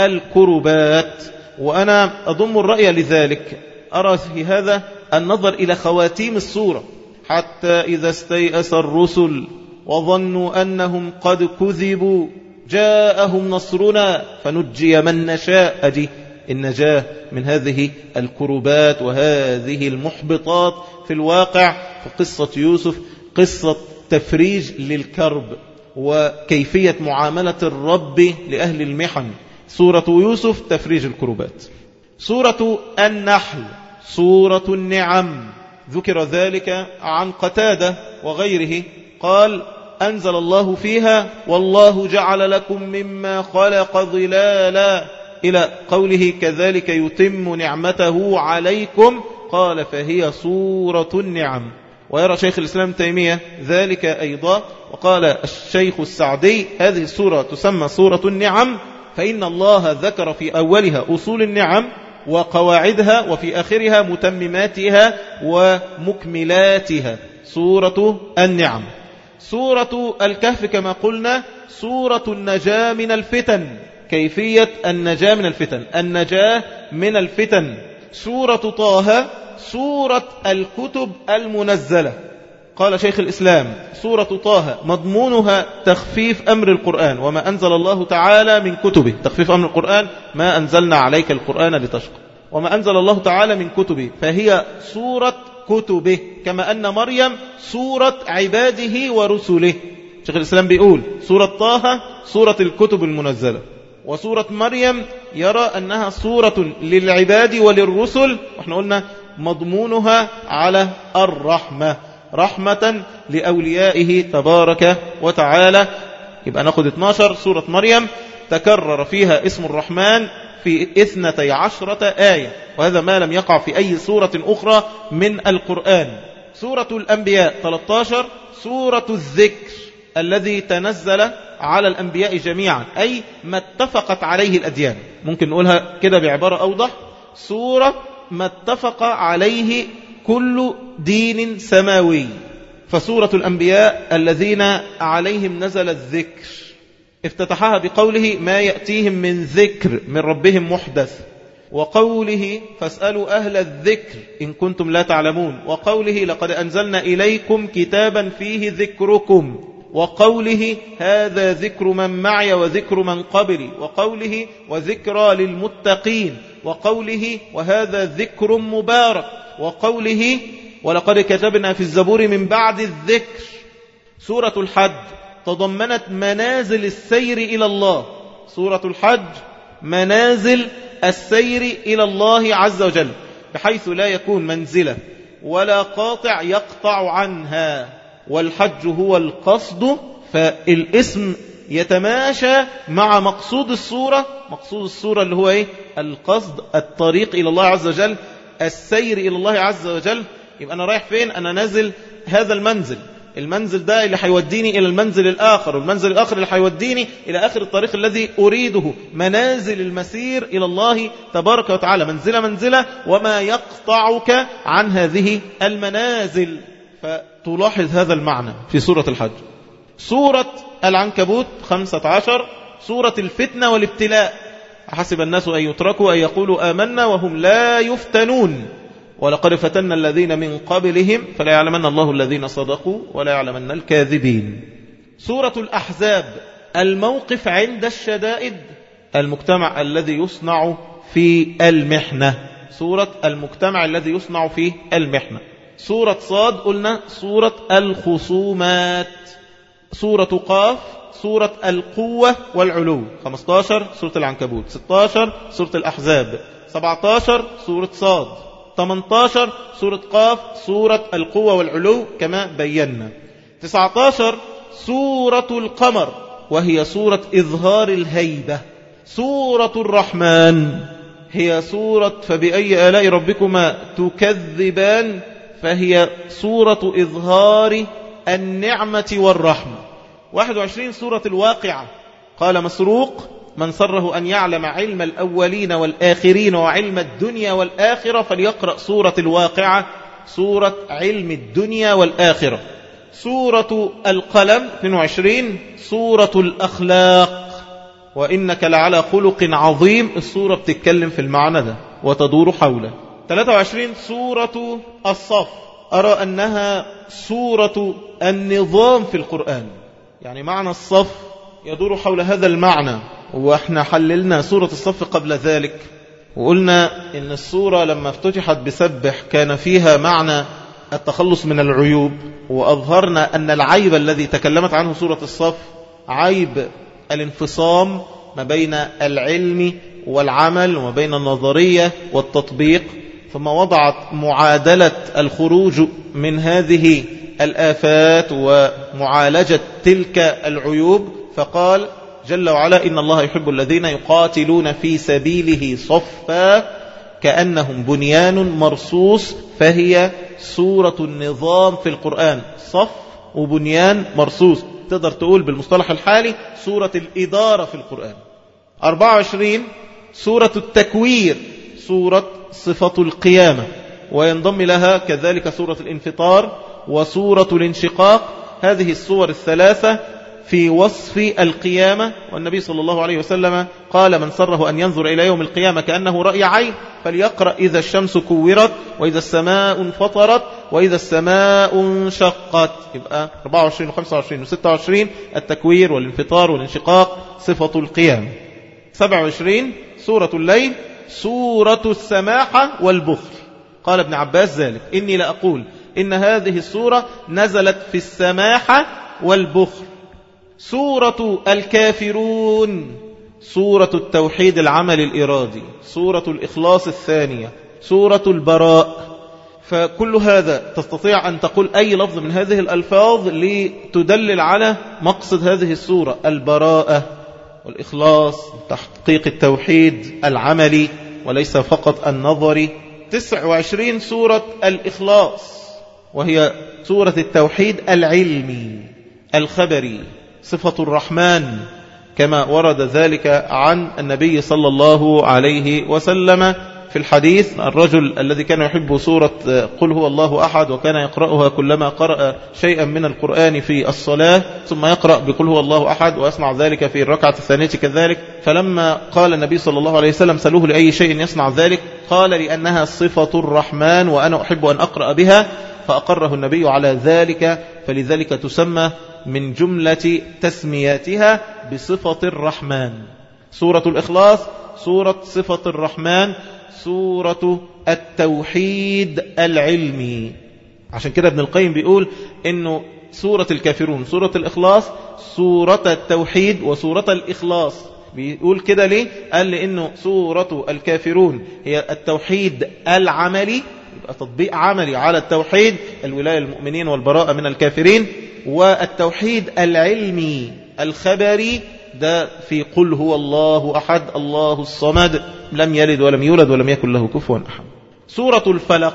الكربات، وأنا أضم الرأي لذلك. أرى في هذا النظر إلى خواتيم السورة، حتى إذا استيأس الرسل وظنوا أنهم قد كذبوا جاءهم نصرنا فنجي من نشاء. أدي النجاة من هذه الكربات وهذه المحبطات. في الواقع فقصة يوسف قصة تفريج للكرب وكيفية معاملة الرب لأهل المحن. سورة يوسف تفريج الكربات. سورة النحل سورة النعم، ذكر ذلك عن قتادة وغيره قال أنزل الله فيها والله جعل لكم مما خلق ظلالا إلى قوله كذلك يتم نعمته عليكم، قال فهي سورة النعم. ويرى شيخ الإسلام تيمية ذلك أيضا، وقال الشيخ السعدي هذه السورة تسمى سورة النعم فإن الله ذكر في أولها أصول النعم وقواعدها وفي آخرها متمماتها ومكملاتها. سورة النعم. سورة الكهف كما قلنا سورة النجاة من الفتن، كيفية النجاة من الفتن، النجاة من الفتن. سورة طه سورة الكتب المنزلة. قال شيخ الإسلام سورة طه مضمونها تخفيف أمر القرآن وما أنزل الله تعالى من كتبه. تخفيف أمر القرآن، ما أنزلنا عليك القرآن لتشقى، وما أنزل الله تعالى من كتبه، فهي سورة كتبه، كما أن مريم سورة عباده ورسله. شيخ الإسلام بيقول سورة طه سورة الكتب المنزلة، وسورة مريم يرى أنها سورة للعباد وللرسل، وإحنا قلنا مضمونها على الرحمة، رحمة لأوليائه تبارك وتعالى. يبقى ناخد اثناشر. سورة مريم تكرر فيها اسم الرحمن في اثنتي عشرة آية، وهذا ما لم يقع في أي سورة أخرى من القرآن. سورة الأنبياء ثلاثة عشر سورة الذكر الذي تنزل على الأنبياء جميعا، أي ما اتفقت عليه الأديان. ممكن نقولها كده بعبارة أوضح، سورة ما اتفق عليه كل دين سماوي. فسورة الأنبياء الذين عليهم نزل الذكر افتتحها بقوله ما يأتيهم من ذكر من ربهم محدث، وقوله فاسألوا أهل الذكر إن كنتم لا تعلمون، وقوله لقد أنزلنا إليكم كتابا فيه ذكركم، وقوله هذا ذكر من معي وذكر من قبلي، وقوله وذكرى للمتقين، وقوله وهذا ذكر مبارك، وقوله ولقد كتبنا في الزبور من بعد الذكر. سورة الحج تضمنت منازل السير إلى الله. سورة الحج منازل السير إلى الله عز وجل، بحيث لا يكون منزلة ولا قاطع يقطع عنها، والحج هو القصد، فالاسم يتماشى مع مقصود السورة. مقصود السورة اللي هو إيه؟ القصد، الطريق إلى الله عز وجل، السير إلى الله عز وجل. يبقى أنا رايح فين؟ أنا نازل هذا المنزل، المنزل ده اللي حيوديني إلى المنزل الآخر، والمنزل الآخر اللي حيوديني إلى آخر الطريق الذي أريده. منازل المسير إلى الله تبارك وتعالى، منزلة منزلة، وما يقطعك عن هذه المنازل. فتلاحظ هذا المعنى في سورة الحج. سورة العنكبوت خمسة عشر سورة الفتنة والابتلاء. حسب الناس أن يتركوا أن يقولوا آمنا وهم لا يفتنون، ولقد فتنا الذين من قبلهم فلا يعلمن الله الذين صدقوا ولا يعلمن الكاذبين. سورة الأحزاب الموقف عند الشدائد، المجتمع الذي يصنع في المحنة، سورة المجتمع الذي يصنع في المحنة. سورة صاد قلنا سورة الخصومات. سورة قاف سورة القوة والعلو. خمسة عشر سورة العنكبوت. ستة عشر سورة الأحزاب. سبعة عشر سورة صاد. ثمانية عشر سورة قاف سورة القوة والعلو كما بينا. تسعة عشر سورة القمر وهي سورة إظهار الهيبة. سورة الرحمن هي سورة فبأي آلاء ربكما تكذبان، فهي سورة إظهار النعمة والرحمة. واحد وعشرين سورة الواقعة. قال مسروق من سره أن يعلم علم الأولين والآخرين وعلم الدنيا والآخرة فليقرأ سورة الواقعة، سورة علم الدنيا والآخرة. سورة القلم اثنين وعشرين سورة الأخلاق وإنك لعلى خلق عظيم. السورة بتتكلم في المعنى ده وتدور حوله. ثلاثة وعشرين سورة الصف. أرى أنها سورة النظام في القرآن، يعني معنى الصف يدور حول هذا المعنى. وإحنا حللنا سورة الصف قبل ذلك وقلنا إن السورة لما افتتحت بسبح كان فيها معنى التخلص من العيوب، وأظهرنا أن العيب الذي تكلمت عنه سورة الصف عيب الانفصام ما بين العلم والعمل وما بين النظرية والتطبيق. ثم وضعت معادلة الخروج من هذه الآفات ومعالجة تلك العيوب، فقال جل وعلا إن الله يحب الذين يقاتلون في سبيله صفا كأنهم بنيان مرصوص. فهي سورة النظام في القرآن، صف وبنيان مرصوص. تقدر تقول بالمصطلح الحالي سورة الإدارة في القرآن. أربعة وعشرين سورة التكوير، سورة صفة القيامة، وينضم لها كذلك سورة الانفطار وسورة الانشقاق هذه الصور الثلاثة في وصف القيامة، والنبي صلى الله عليه وسلم قال: من سره أن ينظر إلى يوم القيامة كأنه رأي عين فليقرأ إذا الشمس كورت وإذا السماء انفطرت وإذا السماء انشقت. يبقى أربعة وعشرين وخمسة وعشرين وستة وعشرين التكوير والانفطار والانشقاق صفة القيامة. سبعة وعشرين سورة الليل سورة السماحة والبخل. قال ابن عباس ذلك: إني لأقول إن هذه السورة نزلت في السماحة والبخل. سورة الكافرون سورة التوحيد العمل الإرادي، سورة الإخلاص الثانية، سورة البراء. فكل هذا تستطيع أن تقول أي لفظ من هذه الألفاظ لتدلل على مقصد هذه السورة: البراءة والإخلاص، تحقيق التوحيد العملي وليس فقط النظري. تسع وعشرين سورة الإخلاص، وهي سورة التوحيد العلمي الخبري، صفة الرحمن كما ورد ذلك عن النبي صلى الله عليه وسلم في الحديث: الرجل الذي كان يحب سورة قل هو الله أحد وكان يقرأها كلما قرأ شيئا من القرآن في الصلاة ثم يقرأ بقل هو الله أحد ويصنع ذلك في الركعة الثانية كذلك. فلما قال النبي صلى الله عليه وسلم سألوه لأي شيء يصنع ذلك قال: لأنها صفة الرحمن وأنا أحب أن أقرأ بها، فأقره النبي على ذلك، فلذلك تسمى من جملة تسمياتها بصفة الرحمن. سورة الإخلاص سورة صفة الرحمن، سورة التوحيد العلمي. عشان كده ابن القيم بيقول إنه سورة الكافرون سورة الإخلاص سورة التوحيد وسورة الإخلاص. بيقول كده ليه؟ قال لأنه سورة الكافرون هي التوحيد العملي، يبقى تطبيق عملي على التوحيد، الولاية للمؤمنين والبراءة من الكافرين، والتوحيد العلمي الخبري ده في قل هو الله أحد الله الصمد لم يلد ولم يولد ولم يكن له كفوا أحد. سورة الفلق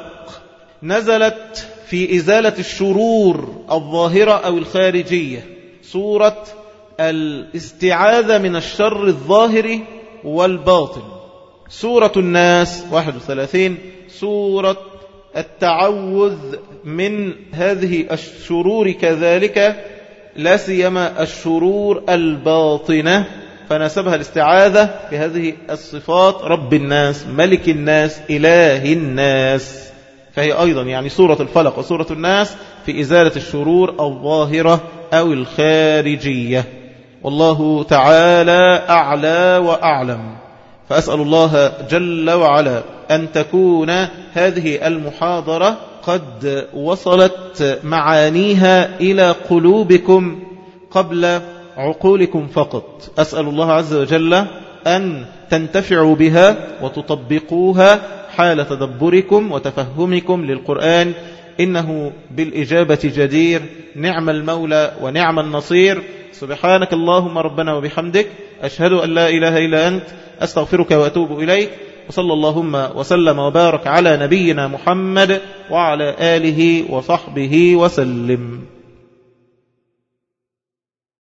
نزلت في إزالة الشرور الظاهرة أو الخارجية، سورة الاستعاذة من الشر الظاهر والباطن. سورة الناس واحد وثلاثين سورة التعوذ من هذه الشرور كذلك، لا سيما الشرور الباطنة، فنسبها الاستعاذة بهذه الصفات: رب الناس، ملك الناس، إله الناس. فهي أيضا يعني سورة الفلق وسورة الناس في إزالة الشرور الظاهرة أو الخارجية. والله تعالى أعلى وأعلم. فأسأل الله جل وعلا أن تكون هذه المحاضرة قد وصلت معانيها إلى قلوبكم قبل عقولكم فقط. أسأل الله عز وجل أن تنتفعوا بها وتطبقوها حال تدبركم وتفهمكم للقرآن، إنه بالإجابة جدير، نعم المولى ونعم النصير. سبحانك اللهم ربنا وبحمدك، أشهد أن لا إله إلا أنت، أستغفرك وأتوب إليك. وصلى اللهم وسلم وبارك على نبينا محمد وعلى آله وصحبه وسلم.